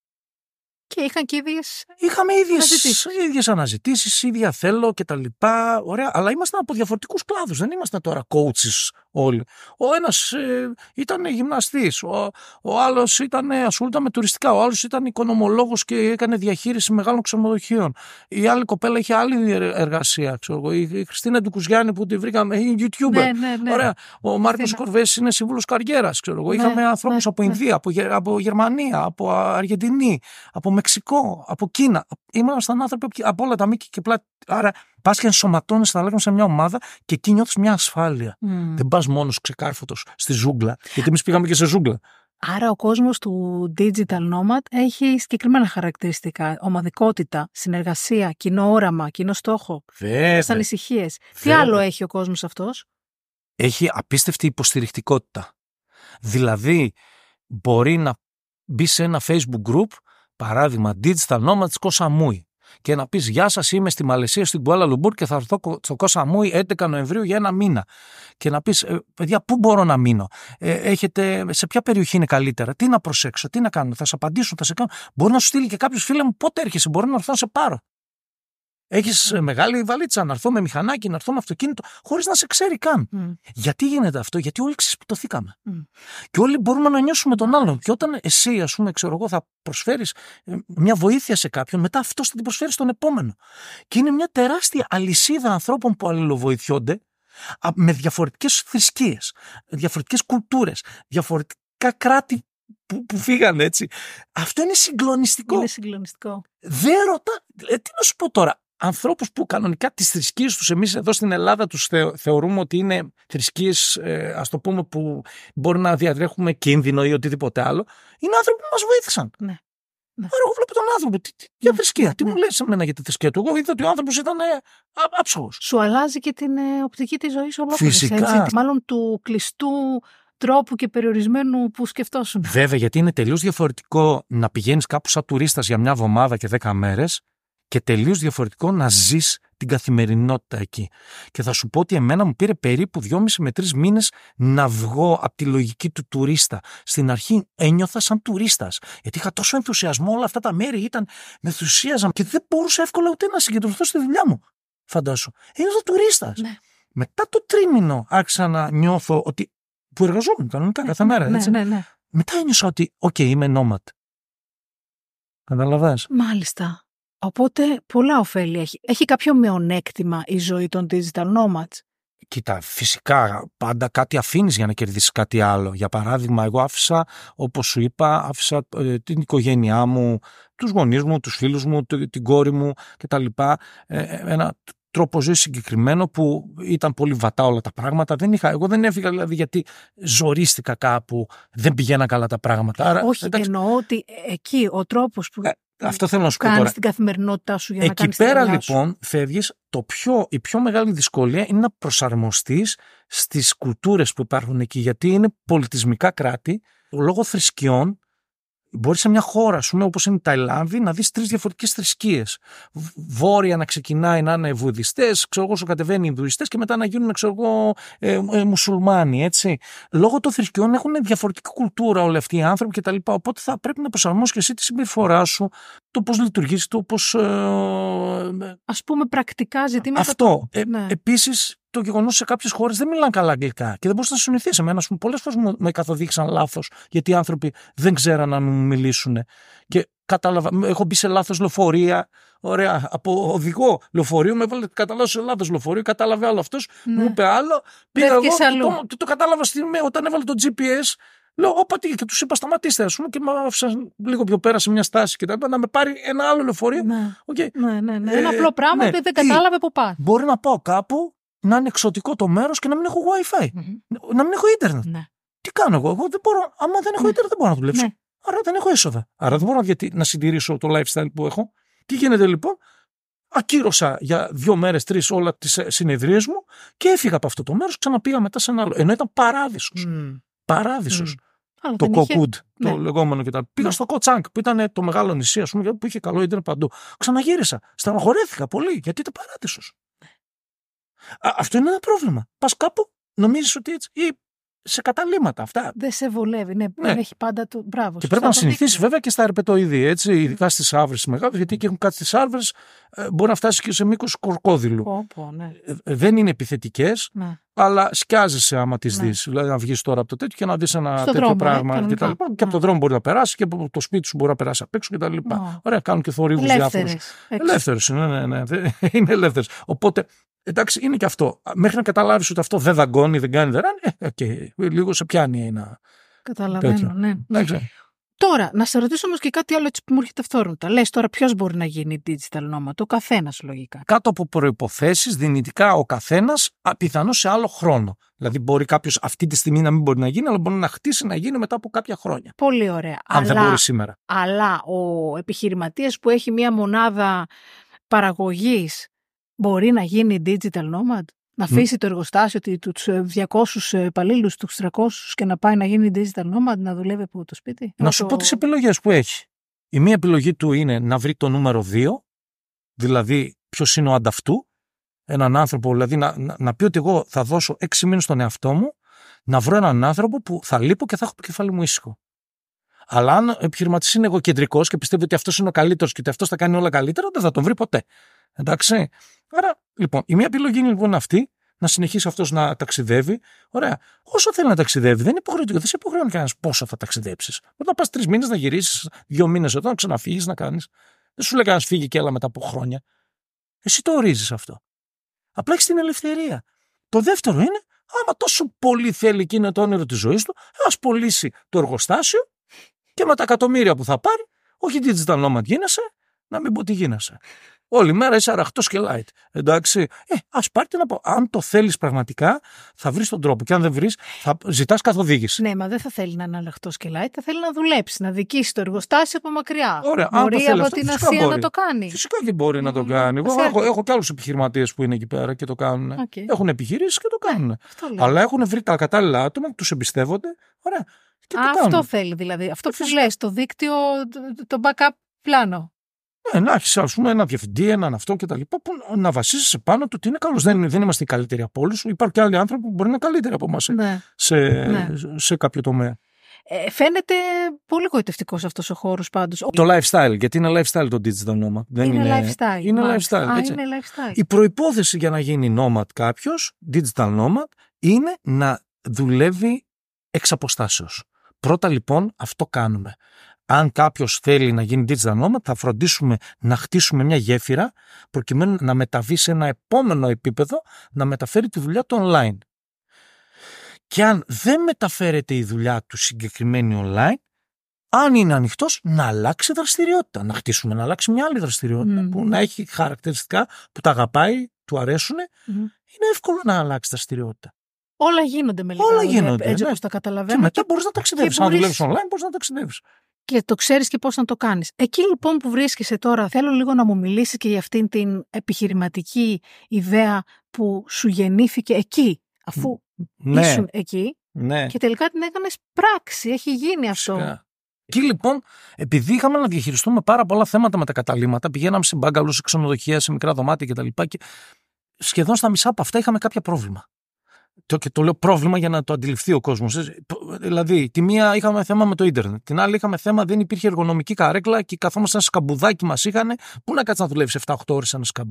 A: Και είχαν και ίδιες.
B: Είχαμε ίδιες, ίδιες αναζητήσεις, ίδια θέλω και τα λοιπά. Ωραία, αλλά ήμασταν από διαφορετικούς κλάδους. Δεν ήμασταν τώρα coaches όλοι. Ο ένας ε, ήταν γυμναστής, ο, ο άλλος ήταν, ασχολούνταν με τουριστικά, ο άλλος ήταν οικονομολόγος και έκανε διαχείριση μεγάλων ξενοδοχείων. Η άλλη κοπέλα είχε άλλη εργασία. Ξέρω, η, η Χριστίνα Ντουκουζιάννη που τη βρήκαμε, είναι YouTuber.
A: Ναι, ναι, ναι.
B: Ωραία. Ο Μάρκος Κορβέσης είναι σύμβουλος καριέρας. Ναι, είχαμε ανθρώπους ναι, από Ινδία, ναι. από, από Γερμανία, από Αργεντινή, από Μεξικό, από Κίνα. Ήμασταν άνθρωποι από όλα τα μήκη και πλάτη. Άρα πας και ενσωματώνεσαι, θα λέγαμε, σε μια ομάδα και εκεί νιώθεις μια ασφάλεια. Mm. Δεν πας μόνος ξεκάρφωτος στη ζούγκλα, γιατί εμείς πήγαμε και σε ζούγκλα.
A: Άρα ο κόσμος του digital nomad έχει συγκεκριμένα χαρακτηριστικά. Ομαδικότητα, συνεργασία, κοινό όραμα, κοινό στόχο.
B: Βέβαια.
A: Ανησυχίες. Τι άλλο έχει ο κόσμος αυτός?
B: Έχει απίστευτη υποστηρικτικότητα. Δηλαδή μπορεί να μπει σε ένα Facebook group, παράδειγμα Digital Nomads Koh Samui, και να πεις «Γεια σας, είμαι στη Μαλαισία, στην Κουάλα Λουμπούρ και θα έρθω στο Koh Samui έντεκα Νοεμβρίου για ένα μήνα». Και να πεις ε, «Παιδιά, πού μπορώ να μείνω, ε, έχετε, σε ποια περιοχή είναι καλύτερα, τι να προσέξω, τι να κάνω, θα σε απαντήσουν, θα σε κάνω». Μπορεί να σου στείλει και κάποιος, φίλε μου, πότε έρχεσαι, μπορεί να έρθω να σε πάρω. Έχεις μεγάλη βαλίτσα, να έρθω με μηχανάκι, να έρθω με αυτοκίνητο, χωρίς να σε ξέρει καν. Mm. Γιατί γίνεται αυτό? Γιατί όλοι ξεσπιτωθήκαμε. Mm. Και όλοι μπορούμε να νιώσουμε τον άλλον. Και όταν εσύ, ας πούμε, ξέρω εγώ, θα προσφέρεις μια βοήθεια σε κάποιον, μετά αυτός θα την προσφέρει στον επόμενο. Και είναι μια τεράστια αλυσίδα ανθρώπων που αλληλοβοηθιόνται με διαφορετικές θρησκείες, διαφορετικές κουλτούρες, διαφορετικά κράτη που, που φύγανε, έτσι. Αυτό είναι συγκλονιστικό.
A: Είναι συγκλονιστικό.
B: Δεν ρωτά. Ε, τι να σου πω τώρα. Ανθρώπους που κανονικά τις θρησκείες τους εμείς εδώ στην Ελλάδα τους θεω, θεωρούμε ότι είναι θρησκείες, ε, ας το πούμε, που μπορεί να διατρέχουμε κίνδυνο ή οτιδήποτε άλλο, είναι άνθρωποι που μας βοήθησαν.
A: Ναι. Ναι.
B: Άρα εγώ βλέπω τον άνθρωπο. Τι, τι, για θρησκεία, ναι. τι μου λες εμένα για τη θρησκεία του? Εγώ είδα ότι ο άνθρωπος ήταν ε, άψογος.
A: Σου αλλάζει και την ε, οπτική της ζωής ολόκληρης.
B: Φυσικά.
A: Έτσι, μάλλον του κλειστού τρόπου και περιορισμένου που σκεφτόσουν.
B: Βέβαια, γιατί είναι τελείως διαφορετικό να πηγαίνεις κάπου σαν τουρίστας για μια εβδομάδα και δέκα μέρες. Και τελείως διαφορετικό να ζεις την καθημερινότητα εκεί. Και θα σου πω ότι εμένα μου πήρε περίπου δυόμισι με τρεις μήνες να βγω από τη λογική του τουρίστα. Στην αρχή ένιωθα σαν τουρίστας. Γιατί είχα τόσο ενθουσιασμό, όλα αυτά τα μέρη ήταν, με ενθουσίαζαν και δεν μπορούσα εύκολα ούτε να συγκεντρωθώ στη δουλειά μου. Φαντάσου. Ένιωθα τουρίστας.
A: Ναι.
B: Μετά το τρίμηνο άρχισα να νιώθω ότι. Που εργαζόμουν κανονικά κάθε μέρα.
A: Ναι,
B: έτσι.
A: Ναι, ναι.
B: Μετά ένιωσα ότι, οκ, okay, είμαι νόματ. Καταλαβαίνεις.
A: Μάλιστα. Οπότε πολλά ωφέλη έχει. Έχει κάποιο μειονέκτημα η ζωή των digital nomads?
B: Κοίτα, φυσικά πάντα κάτι αφήνεις για να κερδίσεις κάτι άλλο. Για παράδειγμα, εγώ άφησα, όπως σου είπα, άφησα ε, την οικογένειά μου, τους γονείς μου, τους φίλους μου, την κόρη μου κτλ. Ε, ένα τρόπο ζωής συγκεκριμένο που ήταν πολύ βατά όλα τα πράγματα. Δεν είχα, εγώ δεν έφυγα δηλαδή γιατί ζορίστηκα κάπου, δεν πηγαίναν καλά τα πράγματα. Άρα,
A: όχι, εντάξει, εννοώ ότι εκεί ο τρόπος που... Ε,
B: Αυτό θέλω να σου πω
A: κάνεις
B: τώρα.
A: την καθημερινότητά σου για
B: Εκεί
A: να κάνεις
B: πέρα
A: τη δουλειά
B: λοιπόν
A: σου.
B: φεύγεις, το πιο, η πιο μεγάλη δυσκολία είναι να προσαρμοστείς στις κουλτούρες που υπάρχουν εκεί, γιατί είναι πολιτισμικά κράτη, λόγω θρησκειών. Μπορεί σε μια χώρα, ας πούμε, όπως είναι η Ταϊλάνδη, να δεις τρεις διαφορετικές θρησκείες. Βόρεια να ξεκινάει να είναι βουδιστές, ξέρω εγώ, σου κατεβαίνει Ινδουιστές και μετά να γίνουν, ξέρω εγώ, ε, ε, μουσουλμάνοι, έτσι. Λόγω των θρησκειών έχουν διαφορετική κουλτούρα όλοι αυτοί οι άνθρωποι κτλ. Οπότε θα πρέπει να προσαρμόσεις και εσύ τη συμπεριφορά σου, το πώς λειτουργείς, το πώς. Ε,
A: ας πούμε, πρακτικά ζητήματα.
B: Αυτό.
A: Το...
B: Ε,
A: ναι.
B: Επίσης, το γεγονός σε κάποιες χώρες δεν μιλάνε καλά αγγλικά και δεν μπορείς να συνηθίσεις. Εμένα, ας πούμε, πολλές φορές μου με καθοδήγησαν λάθος, γιατί οι άνθρωποι δεν ξέραν να μου μιλήσουν. Και κατάλαβα, έχω μπει σε λάθος λεωφορεία. Ωραία, από οδηγό λεωφορείου με έβαλε καταλάβω σε λάθος λεωφορείο, κατάλαβε άλλο αυτός, ναι. Μου είπε άλλο. Πήγα εγώ και το, το κατάλαβα στη, όταν έβαλε το τζι πι ες. Λέω, όπα τι, και τους είπα σταματήστε, ας πούμε, και με άφησαν λίγο πιο πέρα σε μια στάση και τα είπα να με πάρει ένα άλλο λεωφορείο.
A: Ναι,
B: okay.
A: ναι, ναι, ναι.
B: Ε,
A: ένα απλό πράγμα
B: ναι.
A: που δεν κατάλαβε που πάει.
B: Μπορεί να πάω κάπου, να είναι εξωτικό το μέρος και να μην έχω Wi-Fi. Mm-hmm. Να μην έχω ίντερνετ. Ναι. Τι κάνω εγώ, εγώ δεν μπορώ, άμα δεν έχω ναι. ίντερνετ δεν μπορώ να δουλέψω. Ναι. Άρα δεν έχω έσοδα. Άρα δεν μπορώ γιατί, να συντηρήσω το lifestyle που έχω. Τι γίνεται λοιπόν? Ακύρωσα για δύο μέρες, τρεις όλα τις συνεδρίες μου και έφυγα από αυτό το μέρος, ξαναπήγα μετά σε ένα άλλο. Ενώ ήταν παράδεισος. Mm. Παράδεισος. Mm. Το Κοκούντ, ναι. Το λεγόμενο κτλ. Πήγα ναι. στο Κοτσάνκ που ήταν το μεγάλο νησί, ας πούμε, που είχε καλό ίντερνετ παντού. Ξαναγύρισα. Στεναχωρέθηκα πολύ γιατί ήταν παράδεισος. Α, αυτό είναι ένα πρόβλημα. Πας κάπου, νομίζεις ότι έτσι. Ή σε καταλήμματα αυτά.
A: Δεν σε βολεύει, ναι. ναι. Έχει πάντα το. Μπράβο.
B: Και πρέπει να συνηθίσει βέβαια και στα ερπετοειδή, έτσι, ειδικά στις άβρες μεγάλες, γιατί εκεί έχουν κάτι στις άβρες, μπορεί να φτάσει και σε μήκος κορκόδιλου.
A: Πω, ναι.
B: ε, δεν είναι επιθετικές,
A: ναι.
B: αλλά σκιάζεσαι άμα τις ναι. δεις. Δηλαδή να βγεις τώρα από το τέτοιο και να δεις ένα στο τέτοιο δρόμο, πράγμα. Ναι, και, τα λοιπά. Ναι. Και από τον δρόμο μπορεί να περάσει και από το σπίτι σου μπορεί να περάσει απ' έξω κτλ. Ναι. Ωραία, κάνουν και θορύβους διάφορους. Ελεύθερες. Ναι, ναι, ναι, ναι. Είναι ελεύθερες. Οπότε. Εντάξει, είναι και αυτό. Μέχρι να καταλάβεις ότι αυτό δεν δαγκώνει, δεν κάνει δεράν, ε, okay, λίγο σε πιάνει ένα.
A: Καταλαβαίνω, τέτοιο. Ναι.
B: Ναι,
A: τώρα, να σε ρωτήσω όμως και κάτι άλλο έτσι που μου έρχεται αυτόρμητα. Λες τώρα ποιος μπορεί να γίνει digital nomad? Ο καθένας λογικά.
B: Κάτω από προϋποθέσεις, δυνητικά ο καθένας, πιθανώς σε άλλο χρόνο. Δηλαδή, μπορεί κάποιος αυτή τη στιγμή να μην μπορεί να γίνει, αλλά μπορεί να χτίσει να γίνει μετά από κάποια χρόνια.
A: Πολύ ωραία.
B: Αν
A: αλλά,
B: δεν μπορεί σήμερα.
A: Αλλά ο επιχειρηματίας που έχει μια μονάδα παραγωγής. Μπορεί να γίνει digital nomad, να αφήσει mm. το εργοστάσιο, τους διακόσιους υπαλλήλους, τους τριακόσιους και να πάει να γίνει digital nomad, να δουλεύει από το σπίτι.
B: Να σου
A: το...
B: πω τις επιλογές που έχει. Η μία επιλογή του είναι να βρει το νούμερο δύο, δηλαδή ποιος είναι ο ανταυτού, έναν άνθρωπο, δηλαδή να, να, να πει ότι εγώ θα δώσω έξι μήνες στον εαυτό μου, να βρω έναν άνθρωπο που θα λείπω και θα έχω το κεφάλι μου ήσυχο. Αλλά αν ο επιχειρηματής είναι εγωκεντρικός και πιστεύει ότι αυτός είναι ο καλύτερος και ότι αυτός θα κάνει όλα καλύτερα, δεν θα τον βρει ποτέ. Εντάξει. Άρα, λοιπόν, η μία επιλογή είναι λοιπόν αυτή, να συνεχίσει αυτός να ταξιδεύει. Ωραία. Όσο θέλει να ταξιδεύει, δεν είναι υποχρεωτικό. Δεν σε υποχρεώνει κανένας πόσο θα ταξιδέψεις. Μπορεί να πας τρεις μήνες να γυρίσεις, δύο μήνες εδώ, να ξαναφύγεις να κάνεις. Δεν σου λέει κανένας φύγει και έλα μετά από χρόνια. Εσύ το ορίζεις αυτό. Απλά έχεις την ελευθερία. Το δεύτερο είναι, άμα τόσο πολύ θέλει και είναι το όνειρο της ζωής του, ας πωλήσει το εργοστάσιο και με τα εκατομμύρια που θα πάρει, όχι digital nomad γίνεσαι, να μην πω τι γίνεσαι. Όλη μέρα είσαι αραχτός και light. Εντάξει. Ε, ας πάρτε να πω. Αν το θέλεις πραγματικά, θα βρεις τον τρόπο. Και αν δεν βρεις, θα ζητάς καθοδήγηση.
A: Ναι, μα δεν θα θέλει να είναι αραχτός και light. Θα θέλει να δουλέψει, να δικήσει το εργοστάσιο από μακριά.
B: Ωραία.
A: Μπορεί
B: αν το
A: από
B: αυτό,
A: την Ασία να το κάνει.
B: Φυσικά και μπορεί mm. να το κάνει. Εγώ έχω, έχω και άλλους επιχειρηματίες που είναι εκεί πέρα και το κάνουν. Okay. Έχουν επιχειρήσεις και το κάνουν. Yeah, αλλά έχουν βρει τα κατάλληλα άτομα που τους εμπιστεύονται. Ωραία. Και
A: Α,
B: το
A: αυτό θέλει δηλαδή. Αυτό που λες, το δίκτυο, το backup πλάνο.
B: Ναι, να έχει, ας πούμε, ένα διευθυντή, έναν αυτό κτλ. Που να βασίζεσαι πάνω του ότι είναι καλός. Δεν, δεν είμαστε οι καλύτεροι από όλους. Υπάρχουν και άλλοι άνθρωποι που μπορεί να είναι καλύτεροι από εμάς ναι. σε, ναι. σε κάποιο τομέα.
A: Ε, φαίνεται πολύ γοητευτικός αυτός ο χώρος πάντως.
B: Το lifestyle, γιατί είναι lifestyle το digital nomad. Δεν
A: είναι, είναι lifestyle.
B: Είναι lifestyle,
A: Α,
B: έτσι.
A: είναι lifestyle.
B: Η προϋπόθεση για να γίνει nomad κάποιος, digital nomad, είναι να δουλεύει εξ αποστάσεως. Πρώτα λοιπόν αυτό κάνουμε. Αν κάποιος θέλει να γίνει digital nomad, θα φροντίσουμε να χτίσουμε μια γέφυρα προκειμένου να μεταβεί σε ένα επόμενο επίπεδο, να μεταφέρει τη δουλειά του online. Και αν δεν μεταφέρεται η δουλειά του συγκεκριμένη online, αν είναι ανοιχτός, να αλλάξει δραστηριότητα. Να χτίσουμε, να αλλάξει μια άλλη δραστηριότητα mm. που να έχει χαρακτηριστικά που τα αγαπάει, του αρέσουν. Mm. Είναι εύκολο να αλλάξει δραστηριότητα.
A: Όλα γίνονται με λίγα.
B: Όλα γίνονται.
A: Έτσι
B: ναι.
A: όπως τα καταλαβαίνω.
B: Και μετά μπορείς να ταξιδεύεις. Αν δουλεύεις online, μπορείς να ταξιδεύεις.
A: Και το ξέρεις και πώς να το κάνεις. Εκεί λοιπόν που βρίσκεσαι τώρα, θέλω λίγο να μου μιλήσεις και για αυτήν την επιχειρηματική ιδέα που σου γεννήθηκε εκεί, αφού ναι. ήσουν εκεί ναι. και τελικά την έκανες πράξη. Έχει γίνει αυτό. Φυσικά.
B: Εκεί λοιπόν, επειδή είχαμε να διαχειριστούμε πάρα πολλά θέματα με τα καταλύματα, πηγαίναμε σε μπάγκαλους, σε ξενοδοχεία, σε μικρά δωμάτια κτλ. Και, και σχεδόν στα μισά από αυτά είχαμε κάποια πρόβλημα. Και το λέω πρόβλημα για να το αντιληφθεί ο κόσμος. Δηλαδή, τη μία είχαμε θέμα με το ίντερνετ, την άλλη είχαμε θέμα δεν υπήρχε εργονομική καρέκλα και καθόμασταν σε σκαμπουδάκι μας είχαν. Πού να κάτσει να δουλεύει εφτά οχτώ ώρες σε ένα σκαμπό.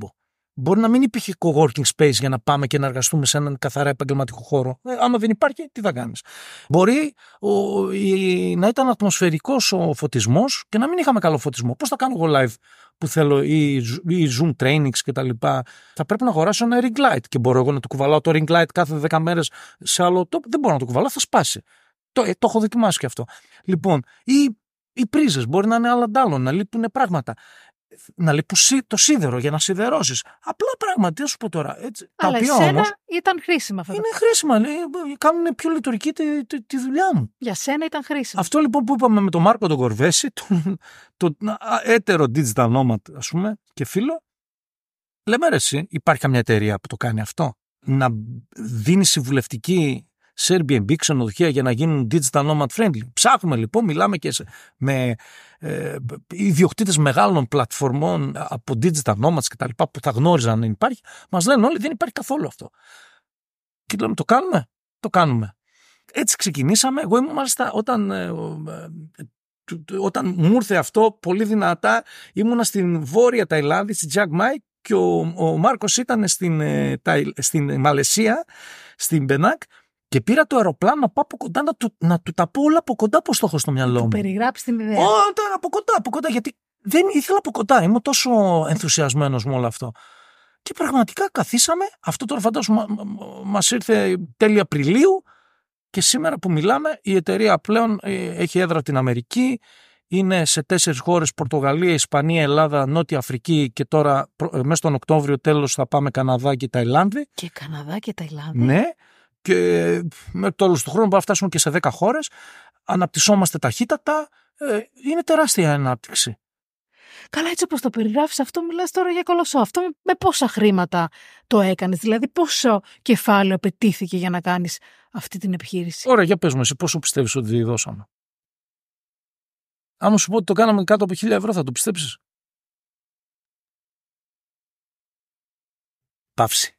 B: Μπορεί να μην υπήρχε co-working space για να πάμε και να εργαστούμε σε έναν καθαρά επαγγελματικό χώρο. Ε, άμα δεν υπάρχει, τι θα κάνεις. Μπορεί ο, η, να ήταν ατμοσφαιρικός ο φωτισμός και να μην είχαμε καλό φωτισμό. Πώς θα κάνω εγώ live που θέλω ή, ή Zoom trainings κτλ. Θα πρέπει να αγοράσω ένα ring light και μπορώ εγώ να το κουβαλάω το ring light κάθε δέκα μέρες σε άλλο τόπο. Δεν μπορώ να το κουβαλάω, θα σπάσει. Το, ε, το έχω δοκιμάσει και αυτό. Λοιπόν, ή οι πρίζες μπορεί να είναι άλλα αντάλλων, να λείπουν πράγματα. Να λείπουν το σίδερο για να σιδερώσεις. Απλά πράγματα, τι να σου πω τώρα. Έτσι,
A: αλλά
B: τα οποία
A: εσένα
B: όμως
A: ήταν χρήσιμα αυτά.
B: Είναι χρήσιμα. Λέει, κάνουν πιο λειτουργική τη, τη, τη δουλειά μου.
A: Για σένα ήταν χρήσιμο.
B: Αυτό λοιπόν που είπαμε με τον Μάρκο τον Κορβέση, τον, τον έτερο digital nomad, ας πούμε, και φίλο, λέμε ρε εσύ, υπάρχει καμιά εταιρεία που το κάνει αυτό. Να δίνει συμβουλευτική σε Airbnb, ξενοδοχεία για να γίνουν digital nomad friendly. Ψάχνουμε λοιπόν, μιλάμε και σε, με ε, ιδιοκτήτες μεγάλων πλατφορμών από digital nomads και τα λοιπά που θα γνώριζαν αν υπάρχει. Μας λένε όλοι δεν υπάρχει καθόλου αυτό. Και λέμε το κάνουμε, το κάνουμε. Έτσι ξεκινήσαμε. Εγώ ήμουν μάλιστα όταν, ε, ε, όταν μου ήρθε αυτό πολύ δυνατά, ήμουνα στην Βόρεια Ταϊλάνδη, στη Chiang Mai, και ο, ο Μάρκος ήταν στην, ε, Ταϊ, στην Μαλαισία, στην Πενάκ. Και πήρα το αεροπλάνο να πάω από κοντά, να του, να του τα πω όλα από κοντά πώς το έχω στο μυαλό μου.
A: Του περιγράψει την ιδέα.
B: Όταν από κοντά, από κοντά, γιατί δεν ήθελα από κοντά. Είμαι τόσο ενθουσιασμένος με όλο αυτό. Και πραγματικά καθίσαμε. Αυτό τώρα φαντάζομαι μας ήρθε τέλη Απριλίου και σήμερα που μιλάμε η εταιρεία πλέον έχει έδρα την Αμερική. Είναι σε τέσσερις χώρες: Πορτογαλία, Ισπανία, Ελλάδα, Νότια Αφρική και τώρα μέσα στον Οκτώβριο τέλος θα πάμε Καναδά και Ταϊλάνδη.
A: Και Καναδά και Ταϊλάνδη.
B: Ναι. Και με το τέλος του χρόνου μπορούμε να φτάσουμε και σε δέκα χώρες. Αναπτυσσόμαστε ταχύτατα. Ε, είναι τεράστια ανάπτυξη.
A: Καλά, έτσι όπως το περιγράφεις, αυτό μιλάς τώρα για κολοσσό. Αυτό με πόσα χρήματα το έκανες, δηλαδή πόσο κεφάλαιο απαιτήθηκε για να κάνεις αυτή την επιχείρηση?
B: Ωραία, για πες μου εσύ, πόσο πιστεύεις ότι δώσαμε? Άμα σου πω ότι το κάναμε κάτω από χίλια ευρώ, θα το πιστέψεις? Παύση.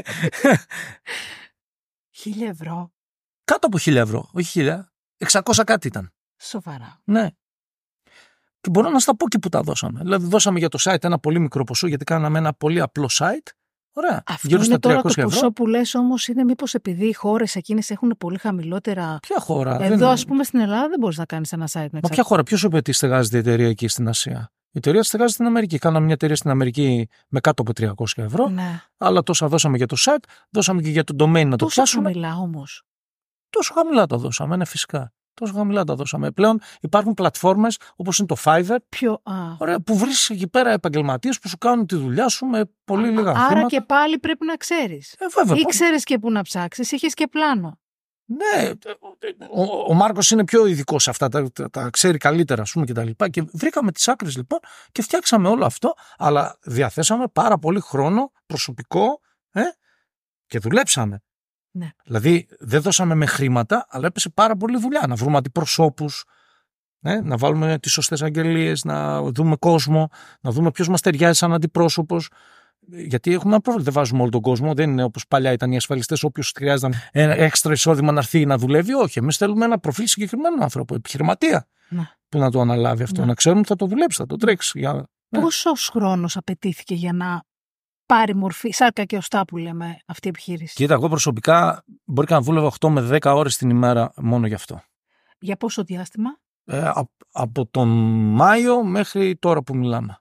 A: Χίλια ευρώ.
B: Κάτω από χίλια ευρώ, όχι χίλια. εξακόσια κάτι ήταν.
A: Σοβαρά.
B: Ναι. Και μπορώ να στα πω και που τα δώσαμε. Δηλαδή, δώσαμε για το site ένα πολύ μικρό ποσό, γιατί κάναμε ένα πολύ απλό site. Ωραία.
A: Αυτό
B: γύρω
A: είναι
B: στα
A: τώρα το
B: τριακόσια ευρώ.
A: ποσό που λες όμως είναι μήπως επειδή οι χώρες εκείνες έχουν πολύ χαμηλότερα.
B: Ποια χώρα?
A: Εδώ,
B: δεν...
A: ας πούμε, στην Ελλάδα δεν μπορείς να κάνεις ένα site με
B: Μα ποια χώρα, ποιο σου είπε τι στεγάζεται η εταιρεία εκεί στην Ασία? Η εταιρεία στεγάζεται στην Αμερική. Κάναμε μια εταιρεία στην Αμερική με κάτω από τριακόσια ευρώ.
A: Ναι.
B: Αλλά τόσα δώσαμε για το site, δώσαμε και για το domain να το
A: τόσο
B: πιάσουμε.
A: χαμηλά όμως.
B: Τόσο χαμηλά τα δώσαμε, είναι φυσικά. Τόσο χαμηλά τα δώσαμε. Πλέον υπάρχουν πλατφόρμες όπως είναι το Fiverr.
A: Πιο, α.
B: Ωραία, που βρίσκεις εκεί πέρα επαγγελματίες που σου κάνουν τη δουλειά σου με πολύ
A: α,
B: λίγα
A: άρα
B: χρήματα.
A: Άρα και πάλι πρέπει να ξέρεις.
B: Ε, βέβαια,
A: Ή
B: πώς...
A: ξέρεις και πού να ψάξεις, είχες και πλάνο.
B: Ναι, ο, ο Μάρκος είναι πιο ειδικός σε αυτά, τα, τα, τα ξέρει καλύτερα, ας πούμε, και τα λοιπά. Και βρήκαμε τις άκρες λοιπόν και φτιάξαμε όλο αυτό, αλλά διαθέσαμε πάρα πολύ χρόνο προσωπικό ε, και δουλέψαμε.
A: Ναι.
B: Δηλαδή δεν δώσαμε με χρήματα, αλλά έπεσε πάρα πολύ δουλειά. Να βρούμε αντιπροσώπους, ε, να βάλουμε τις σωστές αγγελίες, να δούμε κόσμο, να δούμε ποιος μας ταιριάζει σαν αντιπρόσωπος. Γιατί έχουμε ένα πρόβλημα. Δεν βάζουμε όλο τον κόσμο. Δεν είναι όπως παλιά ήταν οι ασφαλιστές. Όποιος χρειάζεται ένα έξτρα εισόδημα να έρθει να δουλεύει. Όχι. Εμείς θέλουμε ένα προφίλ συγκεκριμένου άνθρωπου, επιχειρηματία,
A: ναι.
B: που να το αναλάβει αυτό.
A: Ναι.
B: Να ξέρουμε ότι θα το δουλέψει, θα το τρέξει. Για...
A: Πόσος χρόνος απαιτήθηκε για να πάρει μορφή, σάρκα και οστά που λέμε, αυτή η επιχείρηση?
B: Κοίτα, εγώ προσωπικά μπορεί και να δούλευα οκτώ με δέκα ώρες την ημέρα μόνο γι' αυτό.
A: Για πόσο διάστημα?
B: Ε, α, από τον Μάιο μέχρι τώρα που μιλάμε.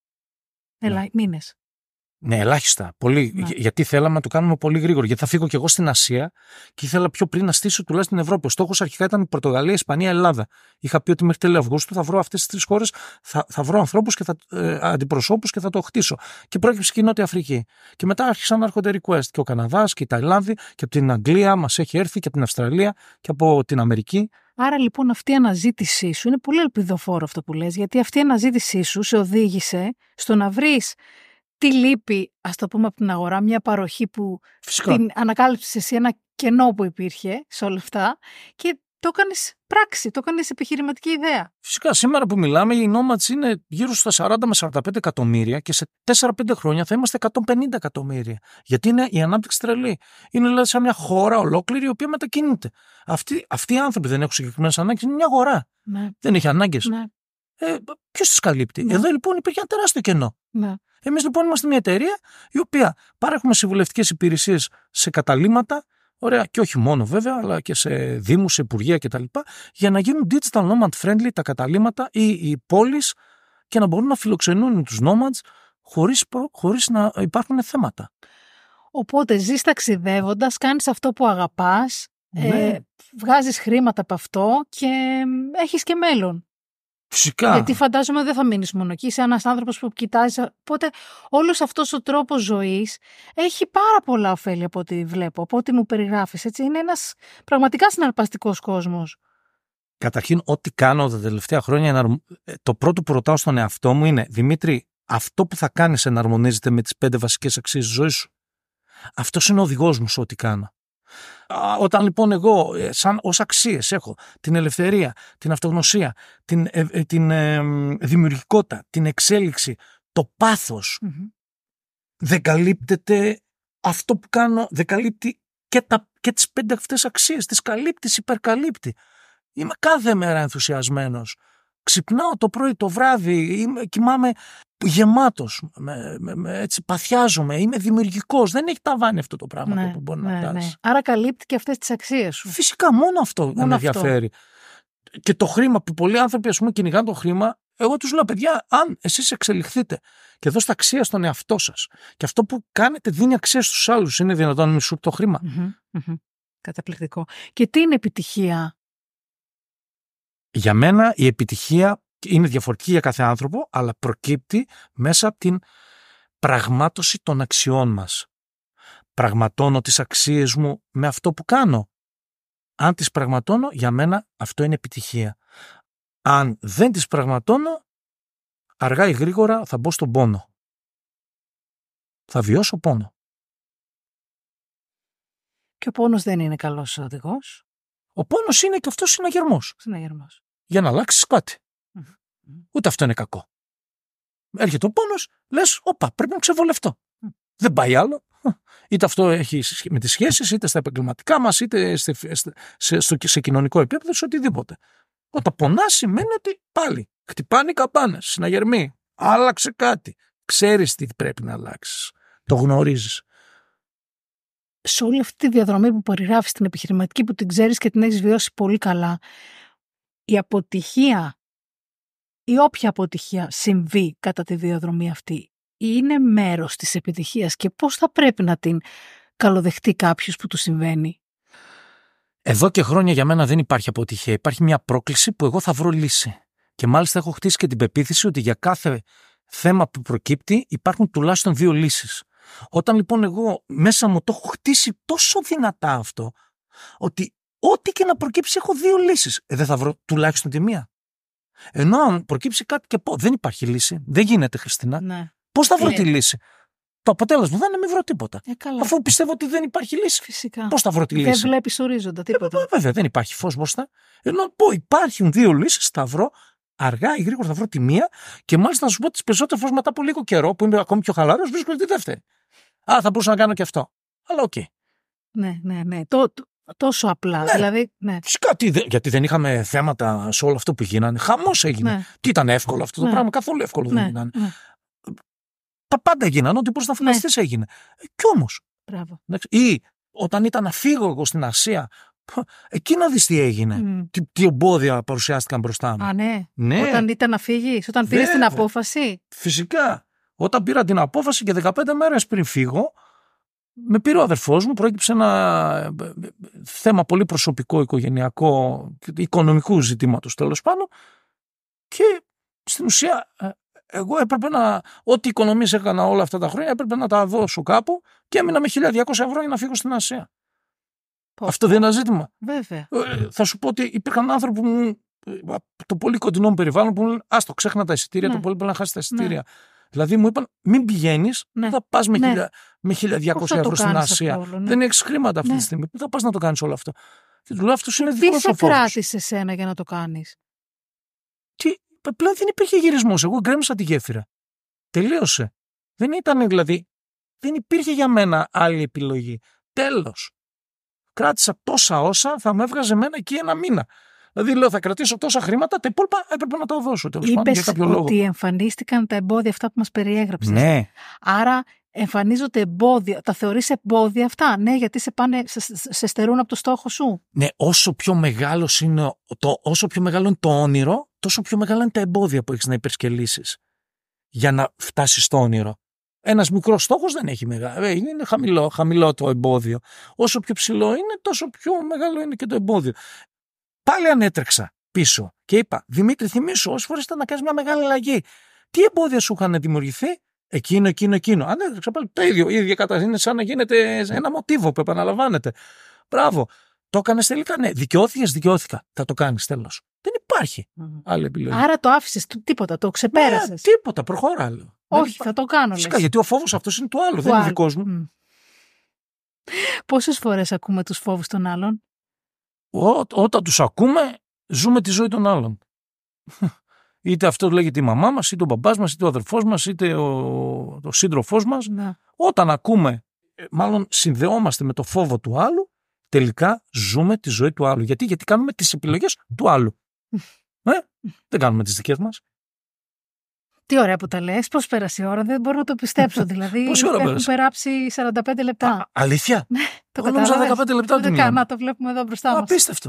A: Ελά,
B: ναι.
A: Μήνες.
B: Ναι, ελάχιστα. Πολύ,
A: ναι.
B: Γιατί θέλαμε να το κάνουμε πολύ γρήγορα. Γιατί θα φύγω κι εγώ στην Ασία και ήθελα πιο πριν να στήσω τουλάχιστον την Ευρώπη. Ο στόχος αρχικά ήταν η Πορτογαλία, Ισπανία, Ελλάδα. Είχα πει ότι μέχρι τέλη Αυγούστου θα βρω αυτές τις τρεις χώρες, θα, θα βρω ανθρώπους και θα, ε, αντιπροσώπους και θα το χτίσω. Και πρόκειψε και η Νότια Αφρική. Και μετά άρχισαν να έρχονται request. Και ο Καναδάς και η Ταϊλάνδη και από την Αγγλία μας έχει έρθει και από την Αυστραλία και από την Αμερική.
A: Άρα λοιπόν αυτή η αναζήτησή σου είναι πολύ ελπιδοφόρο αυτό που λες, γιατί αυτή η αναζήτησή σου σε οδήγησε στο να βρεις τι λείπει, ας το πούμε, από την αγορά, μια παροχή που
B: Φυσικά.
A: την ανακάλυψες εσύ, ένα κενό που υπήρχε σε όλα αυτά και το έκανες πράξη, το έκανες επιχειρηματική ιδέα.
B: Φυσικά, σήμερα που μιλάμε, οι Nomads είναι γύρω στα σαράντα με σαράντα πέντε εκατομμύρια και σε τέσσερα πέντε χρόνια θα είμαστε εκατόν πενήντα εκατομμύρια. Γιατί είναι η ανάπτυξη τρελή. Είναι δηλαδή σαν μια χώρα ολόκληρη η οποία μετακινείται. Αυτοί, αυτοί οι άνθρωποι δεν έχουν συγκεκριμένες ανάγκες, είναι μια αγορά.
A: Ναι.
B: Δεν έχει ανάγκες.
A: Ναι.
B: Ε, ποιος τις καλύπτει?
A: Ναι.
B: Εδώ λοιπόν υπήρχε ένα τεράστιο κενό.
A: Ναι.
B: Εμείς λοιπόν είμαστε μια εταιρεία η οποία παρέχουμε συμβουλευτικές υπηρεσίες σε καταλύματα, ωραία, και όχι μόνο βέβαια, αλλά και σε δήμους, σε υπουργεία κτλ. Για να γίνουν digital nomad friendly τα καταλύματα ή οι πόλεις και να μπορούν να φιλοξενούν τους nomads χωρίς, χωρίς να υπάρχουν θέματα.
A: Οπότε ζεις ταξιδεύοντας, κάνεις αυτό που αγαπάς,
B: Ναι.
A: ε, βγάζεις χρήματα από αυτό και έχεις και μέλλον.
B: Φυσικά.
A: Γιατί φαντάζομαι δεν θα μείνεις μόνο εκεί, είσαι ένας άνθρωπος που κοιτάζει. Οπότε όλος αυτός ο τρόπος ζωής έχει πάρα πολλά ωφέλη από ό,τι βλέπω, από ό,τι μου περιγράφεις. Έτσι. Είναι ένας πραγματικά συναρπαστικός κόσμος.
B: Καταρχήν, ό,τι κάνω τα τελευταία χρόνια, το πρώτο που ρωτάω στον εαυτό μου είναι, Δημήτρη, αυτό που θα κάνεις εναρμονίζεται με τις πέντε βασικές αξίες της ζωής σου? Αυτός είναι ο οδηγός μου σε ό,τι κάνω. Όταν λοιπόν εγώ σαν ως αξίες έχω την ελευθερία, την αυτογνωσία, την, ε, ε, την ε, δημιουργικότητα, την εξέλιξη, το πάθος, mm-hmm. δεν καλύπτεται αυτό που κάνω, δεν καλύπτει και, τα, και τις πέντε αυτές αξίες, τις καλύπτει, τις υπερκαλύπτει. Είμαι κάθε μέρα ενθουσιασμένος. Ξυπνάω το πρωί, το βράδυ, είμαι, κοιμάμαι γεμάτος, με, με, με, έτσι παθιάζομαι, είμαι δημιουργικός. Δεν έχει ταβάνι αυτό το πράγμα
A: ναι,
B: που μπορεί
A: ναι,
B: να φτάσει.
A: Ναι. Άρα καλύπτει και αυτές τις αξίες σου.
B: Φυσικά, μόνο αυτό μόνο με ενδιαφέρει. Αυτό. Και το χρήμα που πολλοί άνθρωποι ας πούμε κυνηγάνε το χρήμα, εγώ τους λέω, παιδιά, αν εσείς εξελιχθείτε και δώσετε αξία στον εαυτό σας και αυτό που κάνετε δίνει αξία στους άλλους, είναι δυνατόν να μισούν το χρήμα?
A: Mm-hmm, mm-hmm. Καταπληκτικό. Και τι είναι επιτυχία?
B: Για μένα η επιτυχία είναι διαφορετική για κάθε άνθρωπο, αλλά προκύπτει μέσα από την πραγμάτωση των αξιών μας. Πραγματώνω τις αξίες μου με αυτό που κάνω. Αν τις πραγματώνω, για μένα αυτό είναι επιτυχία. Αν δεν τις πραγματώνω, αργά ή γρήγορα θα μπω στον πόνο. Θα βιώσω πόνο.
A: Και ο πόνος δεν είναι καλός οδηγός.
B: Ο πόνος είναι και αυτός συναγερμός.
A: Συναγερμός.
B: Για να αλλάξεις κάτι.
A: Mm-hmm.
B: Ούτε αυτό είναι κακό. Έρχεται ο πόνος, λες, όπα, πρέπει να ξεβολευτώ. Mm. Δεν πάει άλλο. Είτε αυτό έχει με τις σχέσεις, είτε στα επαγγελματικά μας, είτε σε, σε, σε, σε κοινωνικό επίπεδο, σε οτιδήποτε. Όταν πονάς σημαίνει ότι πάλι χτυπάνε οι καμπάνες, συναγερμοί. Άλλαξε κάτι. Ξέρεις τι πρέπει να αλλάξεις. Το γνωρίζεις.
A: Σε όλη αυτή τη διαδρομή που περιγράφεις την επιχειρηματική, που την ξέρεις και την έχεις βιώσει πολύ καλά, η αποτυχία ή όποια αποτυχία συμβεί κατά τη διαδρομή αυτή είναι μέρος της επιτυχίας και πώς θα πρέπει να την καλοδεχτεί κάποιος που του συμβαίνει?
B: Εδώ και χρόνια για μένα δεν υπάρχει αποτυχία. Υπάρχει μια πρόκληση που εγώ θα βρω λύση. Και μάλιστα έχω χτίσει και την πεποίθηση ότι για κάθε θέμα που προκύπτει υπάρχουν τουλάχιστον δύο λύσεις. Όταν λοιπόν εγώ μέσα μου το έχω χτίσει τόσο δυνατά αυτό, ότι ό,τι και να προκύψει έχω δύο λύσεις. Ε, δεν θα βρω τουλάχιστον τη μία? Ενώ αν προκύψει κάτι και πω, δεν υπάρχει λύση, δεν γίνεται, Χριστίνα.
A: Ναι.
B: Πώς θα βρω
A: ε,
B: τη λύση? Το αποτέλεσμα δεν είναι να μην βρω τίποτα.
A: Ε,
B: Αφού πιστεύω ότι δεν υπάρχει λύση.
A: Φυσικά.
B: Πώς θα βρω τη λύση?
A: Δεν βλέπεις ορίζοντα, τίποτα.
B: Ε, βέβαια, δεν υπάρχει φως μπροστά. Ενώ πω, υπάρχουν δύο λύσεις, θα βρω αργά ή γρήγορα, θα βρω τη μία και μάλιστα να σου πω τις περισσότερες φορές μετά από λίγο καιρό, που είμαι ακόμη πιο χαλαρός, βρίσκω τη δεύτερη. Α, θα μπορούσα να κάνω και αυτό. Αλλά οκ. Okay.
A: Ναι, ναι, ναι. Το, το, τόσο απλά.
B: Ναι.
A: Δηλαδή, ναι.
B: Φυσικά, τι, γιατί δεν είχαμε θέματα σε όλο αυτό που γίνανε. Χαμός έγινε. Ναι. Τι ήταν εύκολο αυτό το ναι. πράγμα? Καθόλου εύκολο
A: ναι.
B: δεν ήταν.
A: Ναι.
B: Τα πάντα έγιναν, ό,τι μπορείς να φανταστείς ναι. έγινε. Ε, κι όμως.
A: Μπράβο.
B: Ή όταν ήταν να φύγω εγώ στην Ασία, εκεί να δεις τι έγινε. Mm. Τι, τι εμπόδια παρουσιάστηκαν μπροστά μου.
A: Α, ναι.
B: ναι.
A: Όταν ήταν να φύγεις, όταν πήρες την απόφαση.
B: Φυσικά. Όταν πήρα την απόφαση και δεκαπέντε μέρες πριν φύγω, με πήρε ο αδερφός μου, προέκυψε ένα θέμα πολύ προσωπικό, οικογενειακό, οικονομικού ζητήματος τέλος πάντων, και στην ουσία εγώ έπρεπε να, ό,τι οικονομίες έκανα όλα αυτά τα χρόνια, έπρεπε να τα δώσω κάπου και έμεινα με χίλια διακόσια ευρώ για να φύγω στην Ασία. Πώς, αυτό δεν είναι ένα ζήτημα?
A: Βέβαια.
B: Ε, θα σου πω ότι υπήρχαν άνθρωποι που μου, το πολύ κοντινό μου περιβάλλον, που μου λένε, άστο, ξέχνα τα εισιτήρια, ναι. το πολύ μπορεί να χάσει τα εισιτήρια. Ναι. Δηλαδή μου είπαν, μην πηγαίνεις, ναι. θα πας με, ναι. με χίλια διακόσια ευρώ στην Ασία. Αυτό, ναι. Δεν έχεις χρήματα αυτή ναι. τη στιγμή. Πού θα πας να το κάνεις όλο αυτό? Και του λέω, αυτός είναι δικός σου φόβος.
A: Τι σε κράτησε εσένα για να το κάνεις?
B: Τι, πλέον δεν υπήρχε γυρισμός. Εγώ γκρέμισα τη γέφυρα. Τελείωσε. Δεν ήταν δηλαδή, δεν υπήρχε για μένα άλλη επιλογή. Τέλος. Κράτησα τόσα όσα θα με έβγαζε εμένα εκεί ένα μήνα. Δηλαδή, λέω, θα κρατήσω τόσα χρήματα, τα υπόλοιπα έπρεπε να τα δώσω. Τέλος πάντων, για κάποιο
A: ότι
B: λόγο.
A: εμφανίστηκαν τα εμπόδια αυτά που μας περιέγραψες.
B: Ναι.
A: Άρα εμφανίζονται εμπόδια. Τα θεωρείς εμπόδια αυτά, ναι, γιατί σε, πάνε, σε, σε στερούν από το στόχο σου.
B: Ναι, όσο πιο, μεγάλος είναι το, όσο πιο μεγάλο είναι το όνειρο, τόσο πιο μεγάλα είναι τα εμπόδια που έχεις να υπερσκελίσεις για να φτάσεις στο όνειρο. Ένας μικρός στόχος δεν έχει μεγάλο. Είναι χαμηλό, χαμηλό το εμπόδιο. Όσο πιο ψηλό είναι, τόσο πιο μεγάλο είναι και το εμπόδιο. Πάλι ανέτρεξα πίσω και είπα, Δημήτρη, θυμήσου, όσες φορές ήταν να κάνεις μια μεγάλη αλλαγή. Τι εμπόδια σου είχαν δημιουργηθεί? Εκείνο, εκείνο, εκείνο. Ανέτρεξα πάλι το ίδιο. Η ίδια κατάσταση. Είναι σαν να γίνεται ένα μοτίβο που επαναλαμβάνεται. Μπράβο. Το έκανες τελικά? Ναι. Δικαιώθηκες? Δικαιώθηκα. Θα το κάνεις, τέλος. Δεν υπάρχει mm. άλλη επιλογή.
A: Άρα το άφησες, τίποτα, το ξεπέρασες.
B: Ναι, τίποτα, προχώρα άλλο.
A: Όχι, υπά... θα το κάνω.
B: Φυσικά, γιατί ο φόβος αυτός είναι του άλλου, του δεν άλλου. Είναι δικός μου. Mm.
A: Πόσες φορές ακούμε τους φόβους των άλλων?
B: Ό, όταν τους ακούμε, ζούμε τη ζωή των άλλων. Είτε αυτό λέγεται η μαμά μας, είτε ο μπαμπάς μας, είτε ο αδερφός μας, είτε ο, ο σύντροφός μας.
A: Να.
B: Όταν ακούμε, μάλλον συνδεόμαστε με το φόβο του άλλου, τελικά ζούμε τη ζωή του άλλου. Γιατί, Γιατί κάνουμε τις επιλογές του άλλου. ε? Δεν κάνουμε τις δικές μας.
A: Τι ωραία που τα λες. Πώς πέρασε η ώρα, δεν μπορώ να το πιστέψω. Δηλαδή,
B: πόση ώρα
A: έχουν
B: πέρασε?
A: περάσει σαράντα πέντε λεπτά.
B: Α, αλήθεια?
A: Ναι, το
B: Εγώ νόμιζα δεκαπέντε λεπτά.
A: Δεν κάνω, το βλέπουμε εδώ μπροστά μας.
B: Απίστευτο.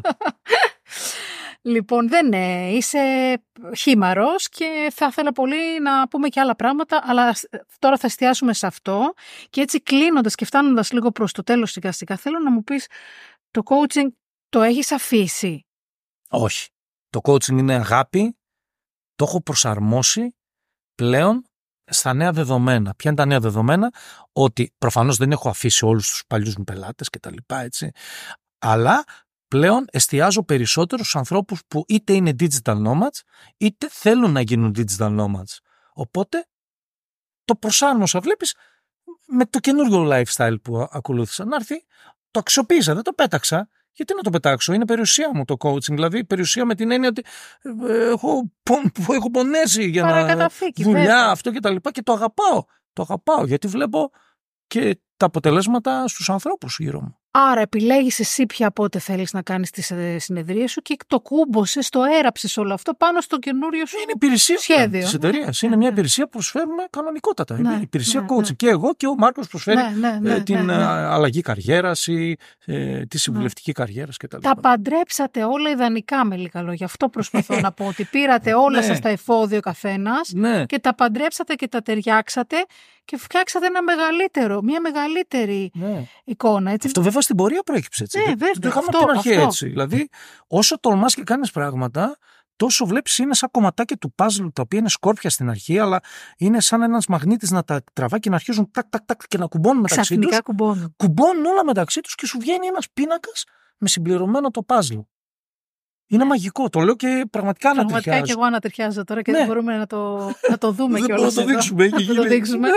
A: Λοιπόν, δεν είναι. Είσαι χήμαρος και θα ήθελα πολύ να πούμε και άλλα πράγματα, αλλά τώρα θα εστιάσουμε σε αυτό. Και έτσι κλείνοντας και φτάνοντας λίγο προς το τέλος σιγά σιγά, θέλω να μου πεις, το coaching το έχεις αφήσει?
B: Όχι. Το coaching είναι αγάπη. Το έχω προσαρμόσει πλέον στα νέα δεδομένα. Ποια είναι τα νέα δεδομένα? Ότι προφανώς δεν έχω αφήσει όλους τους παλιούς μου πελάτες και τα λοιπά, έτσι. Αλλά πλέον εστιάζω περισσότερο στους ανθρώπους που είτε είναι digital nomads, είτε θέλουν να γίνουν digital nomads. Οπότε το προσάρμοσα, βλέπεις, με το καινούργιο lifestyle που ακολούθησα. Να έρθει, το αξιοποίησα, δεν το πέταξα. Γιατί να το πετάξω? Είναι περιουσία μου το coaching. Δηλαδή, περιουσία με την έννοια ότι έχω, έχω πονέσει για να δουλειά, βέβαια. Αυτό και τα λοιπά, και το αγαπάω. Το αγαπάω γιατί βλέπω και τα αποτελέσματα στους ανθρώπους γύρω μου.
A: Άρα επιλέγεις εσύ πια πότε θέλεις να κάνεις τις συνεδρίες σου και το κούμποσες, το έραψες όλο αυτό πάνω στο καινούριο σου
B: είναι υπηρεσία
A: σχέδιο.
B: Της εταιρείας. Είναι
A: ναι,
B: μια
A: ναι.
B: υπηρεσία που προσφέρουμε κανονικότατα.
A: Ναι,
B: είναι υπηρεσία
A: ναι,
B: coaching.
A: Ναι.
B: Και εγώ και ο Μάρκος προσφέρει
A: ναι, ναι, ναι,
B: ε, την
A: ναι, ναι.
B: αλλαγή καριέρας ή ε, τη συμβουλευτική ναι. καριέρας κτλ.
A: Τα παντρέψατε όλα ιδανικά, με λίγα λόγια. Αυτό προσπαθώ να πω. Ότι πήρατε όλα
B: ναι.
A: σας τα εφόδια ο καθένας
B: ναι.
A: και τα παντρέψατε και τα ταιριάξατε και φτιάξατε ένα μεγαλύτερο, μια μεγαλύτερη
B: ναι.
A: εικόνα. Έτσι.
B: Αυτό βέβαια στην πορεία προέκυψε έτσι.
A: Ναι, βέβαια,
B: το είχαμε
A: αυτό,
B: από την αρχή
A: αυτό.
B: έτσι. Δηλαδή, όσο τολμάς και κάνεις πράγματα, τόσο βλέπεις είναι σαν κομματάκια του puzzle, τα οποία είναι σκόρπια στην αρχή, αλλά είναι σαν ένας μαγνήτης να τα τραβά και να αρχίζουν τάκ, τάκ, τάκ και να κουμπώνουν μεταξύ τους.
A: Ξαφνικά κουμπώνουν.
B: Κουμπώνουν όλα μεταξύ τους και σου βγαίνει ένας πίνακας με συμπληρωμένο το puzzle. Είναι μαγικό, το λέω και πραγματικά ανατριχιάζω.
A: Πραγματικά και εγώ ανατριχιάζω τώρα και
B: ναι.
A: δεν μπορούμε να το, να το δούμε κιόλας.
B: Δεν μπορούμε να το δείξουμε.
A: Να το δείξουμε.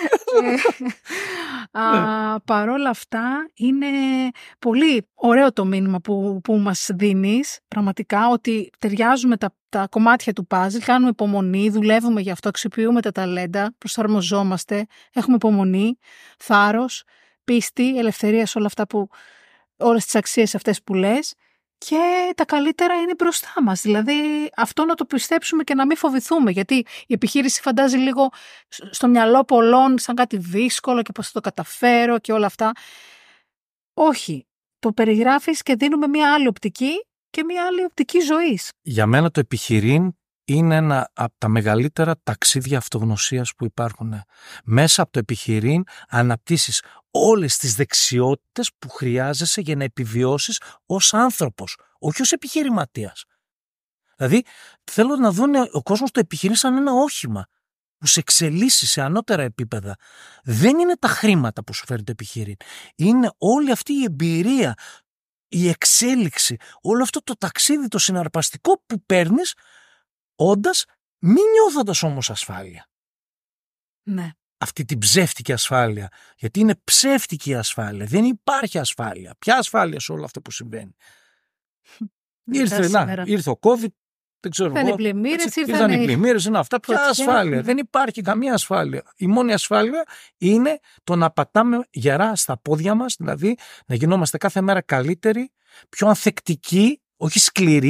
A: Α, παρόλα αυτά είναι πολύ ωραίο το μήνυμα που, που μας δίνεις, πραγματικά, ότι ταιριάζουμε τα, τα κομμάτια του puzzle, κάνουμε υπομονή, δουλεύουμε γι' αυτό, αξιοποιούμε τα ταλέντα, προσαρμοζόμαστε, έχουμε υπομονή, θάρρος, πίστη, ελευθερία σε όλα αυτά που, όλες τις αξίες αυτές που λες. Και τα καλύτερα είναι μπροστά μας. Δηλαδή αυτό να το πιστέψουμε και να μην φοβηθούμε. Γιατί η επιχείρηση φαντάζει λίγο στο μυαλό πολλών σαν κάτι δύσκολο και πώς θα το καταφέρω και όλα αυτά. Όχι. Το περιγράφεις και δίνουμε μια άλλη οπτική και μια άλλη οπτική ζωής.
B: Για μένα το επιχειρήν είναι ένα από τα μεγαλύτερα ταξίδια αυτογνωσίας που υπάρχουν. Μέσα από το επιχειρήν αναπτύσσεις όλες τις δεξιότητες που χρειάζεσαι για να επιβιώσεις ως άνθρωπος, όχι ως επιχειρηματίας. Δηλαδή, θέλω να δουν ο κόσμος το επιχειρήν σαν ένα όχημα που σε εξελίσσει σε ανώτερα επίπεδα. Δεν είναι τα χρήματα που σου φέρει το επιχειρήν. Είναι όλη αυτή η εμπειρία, η εξέλιξη, όλο αυτό το ταξίδι, το συναρπαστικό που παίρνεις, όντας μη νιώθοντας όμως ασφάλεια.
A: Ναι.
B: Αυτή την ψεύτικη ασφάλεια. Γιατί είναι ψεύτικη η ασφάλεια. Δεν υπάρχει ασφάλεια. Ποια ασφάλεια σε όλο αυτό που συμβαίνει? Ήρθε, να, ήρθε ο COVID, δεν ξέρω εγώ.
A: Ήρθαν οι πλημμύρες,
B: ήρθαν οι πλημμύρες, είναι αυτά. Ποια ασφάλεια? Δεν υπάρχει καμία ασφάλεια. Η μόνη ασφάλεια είναι το να πατάμε γερά στα πόδια μας, δηλαδή να γινόμαστε κάθε μέρα καλύτεροι, πιο ανθεκτικοί, όχι σκληροί.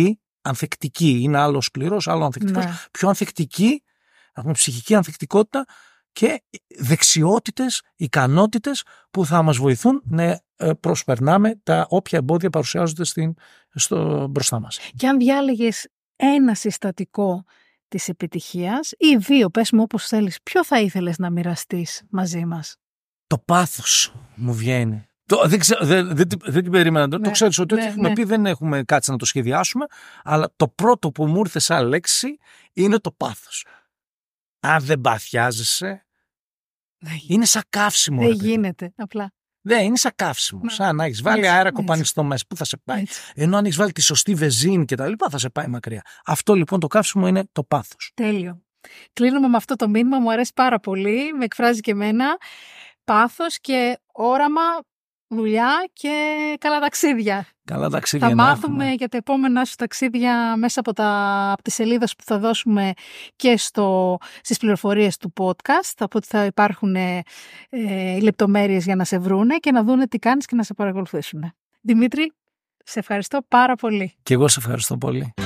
B: ανθεκτικοί. Είναι άλλο σκληρός, άλλο ανθεκτικός.
A: Ναι.
B: Πιο ανθεκτικοί, έχουμε ψυχική ανθεκτικότητα και δεξιότητες, ικανότητες που θα μας βοηθούν να προσπερνάμε τα όποια εμπόδια παρουσιάζονται στην, στο, μπροστά μας.
A: Και αν διάλεγες ένα συστατικό της επιτυχίας ή δύο, πες μου όπως θέλεις, ποιο θα ήθελες να μοιραστείς μαζί μας?
B: Το πάθος μου βγαίνει. Το, δεν, ξέ, δεν, δεν, δεν την περίμενα. Ναι, το ξέρεις ότι
A: ναι,
B: ό,τι έχουμε
A: ναι.
B: πει δεν έχουμε κάτσει να το σχεδιάσουμε, αλλά το πρώτο που μου ήρθε σαν λέξη είναι το πάθος. Αν δεν παθιάζεσαι, είναι σαν καύσιμο.
A: Δεν γίνεται, απλά.
B: Δεν, είναι σαν καύσιμο.
A: Να.
B: Σαν να έχει βάλει
A: Έτσι,
B: αέρα
A: έτσι.
B: κοπανιστό μέσα. Πού θα σε πάει.
A: Έτσι.
B: Ενώ αν έχει βάλει τη σωστή βεζίνη και τα λοιπά, θα σε πάει μακριά. Αυτό λοιπόν το καύσιμο είναι το πάθος.
A: Τέλειο. Κλείνουμε με αυτό το μήνυμα, μου αρέσει πάρα πολύ, με εκφράζει και εμένα. Πάθος και όραμα, δουλειά και καλά ταξίδια.
B: Καλά ταξίδια.
A: Θα
B: να
A: μάθουμε
B: έχουμε.
A: για τα επόμενα σου ταξίδια μέσα από, τα, από τις σελίδες που θα δώσουμε και στο, στις πληροφορίες του podcast. Από ότι θα υπάρχουν ε, ε, λεπτομέρειες για να σε βρούνε και να δούνε τι κάνεις και να σε παρακολουθήσουν. Δημήτρη, σε ευχαριστώ πάρα πολύ.
B: Και εγώ σε ευχαριστώ πολύ.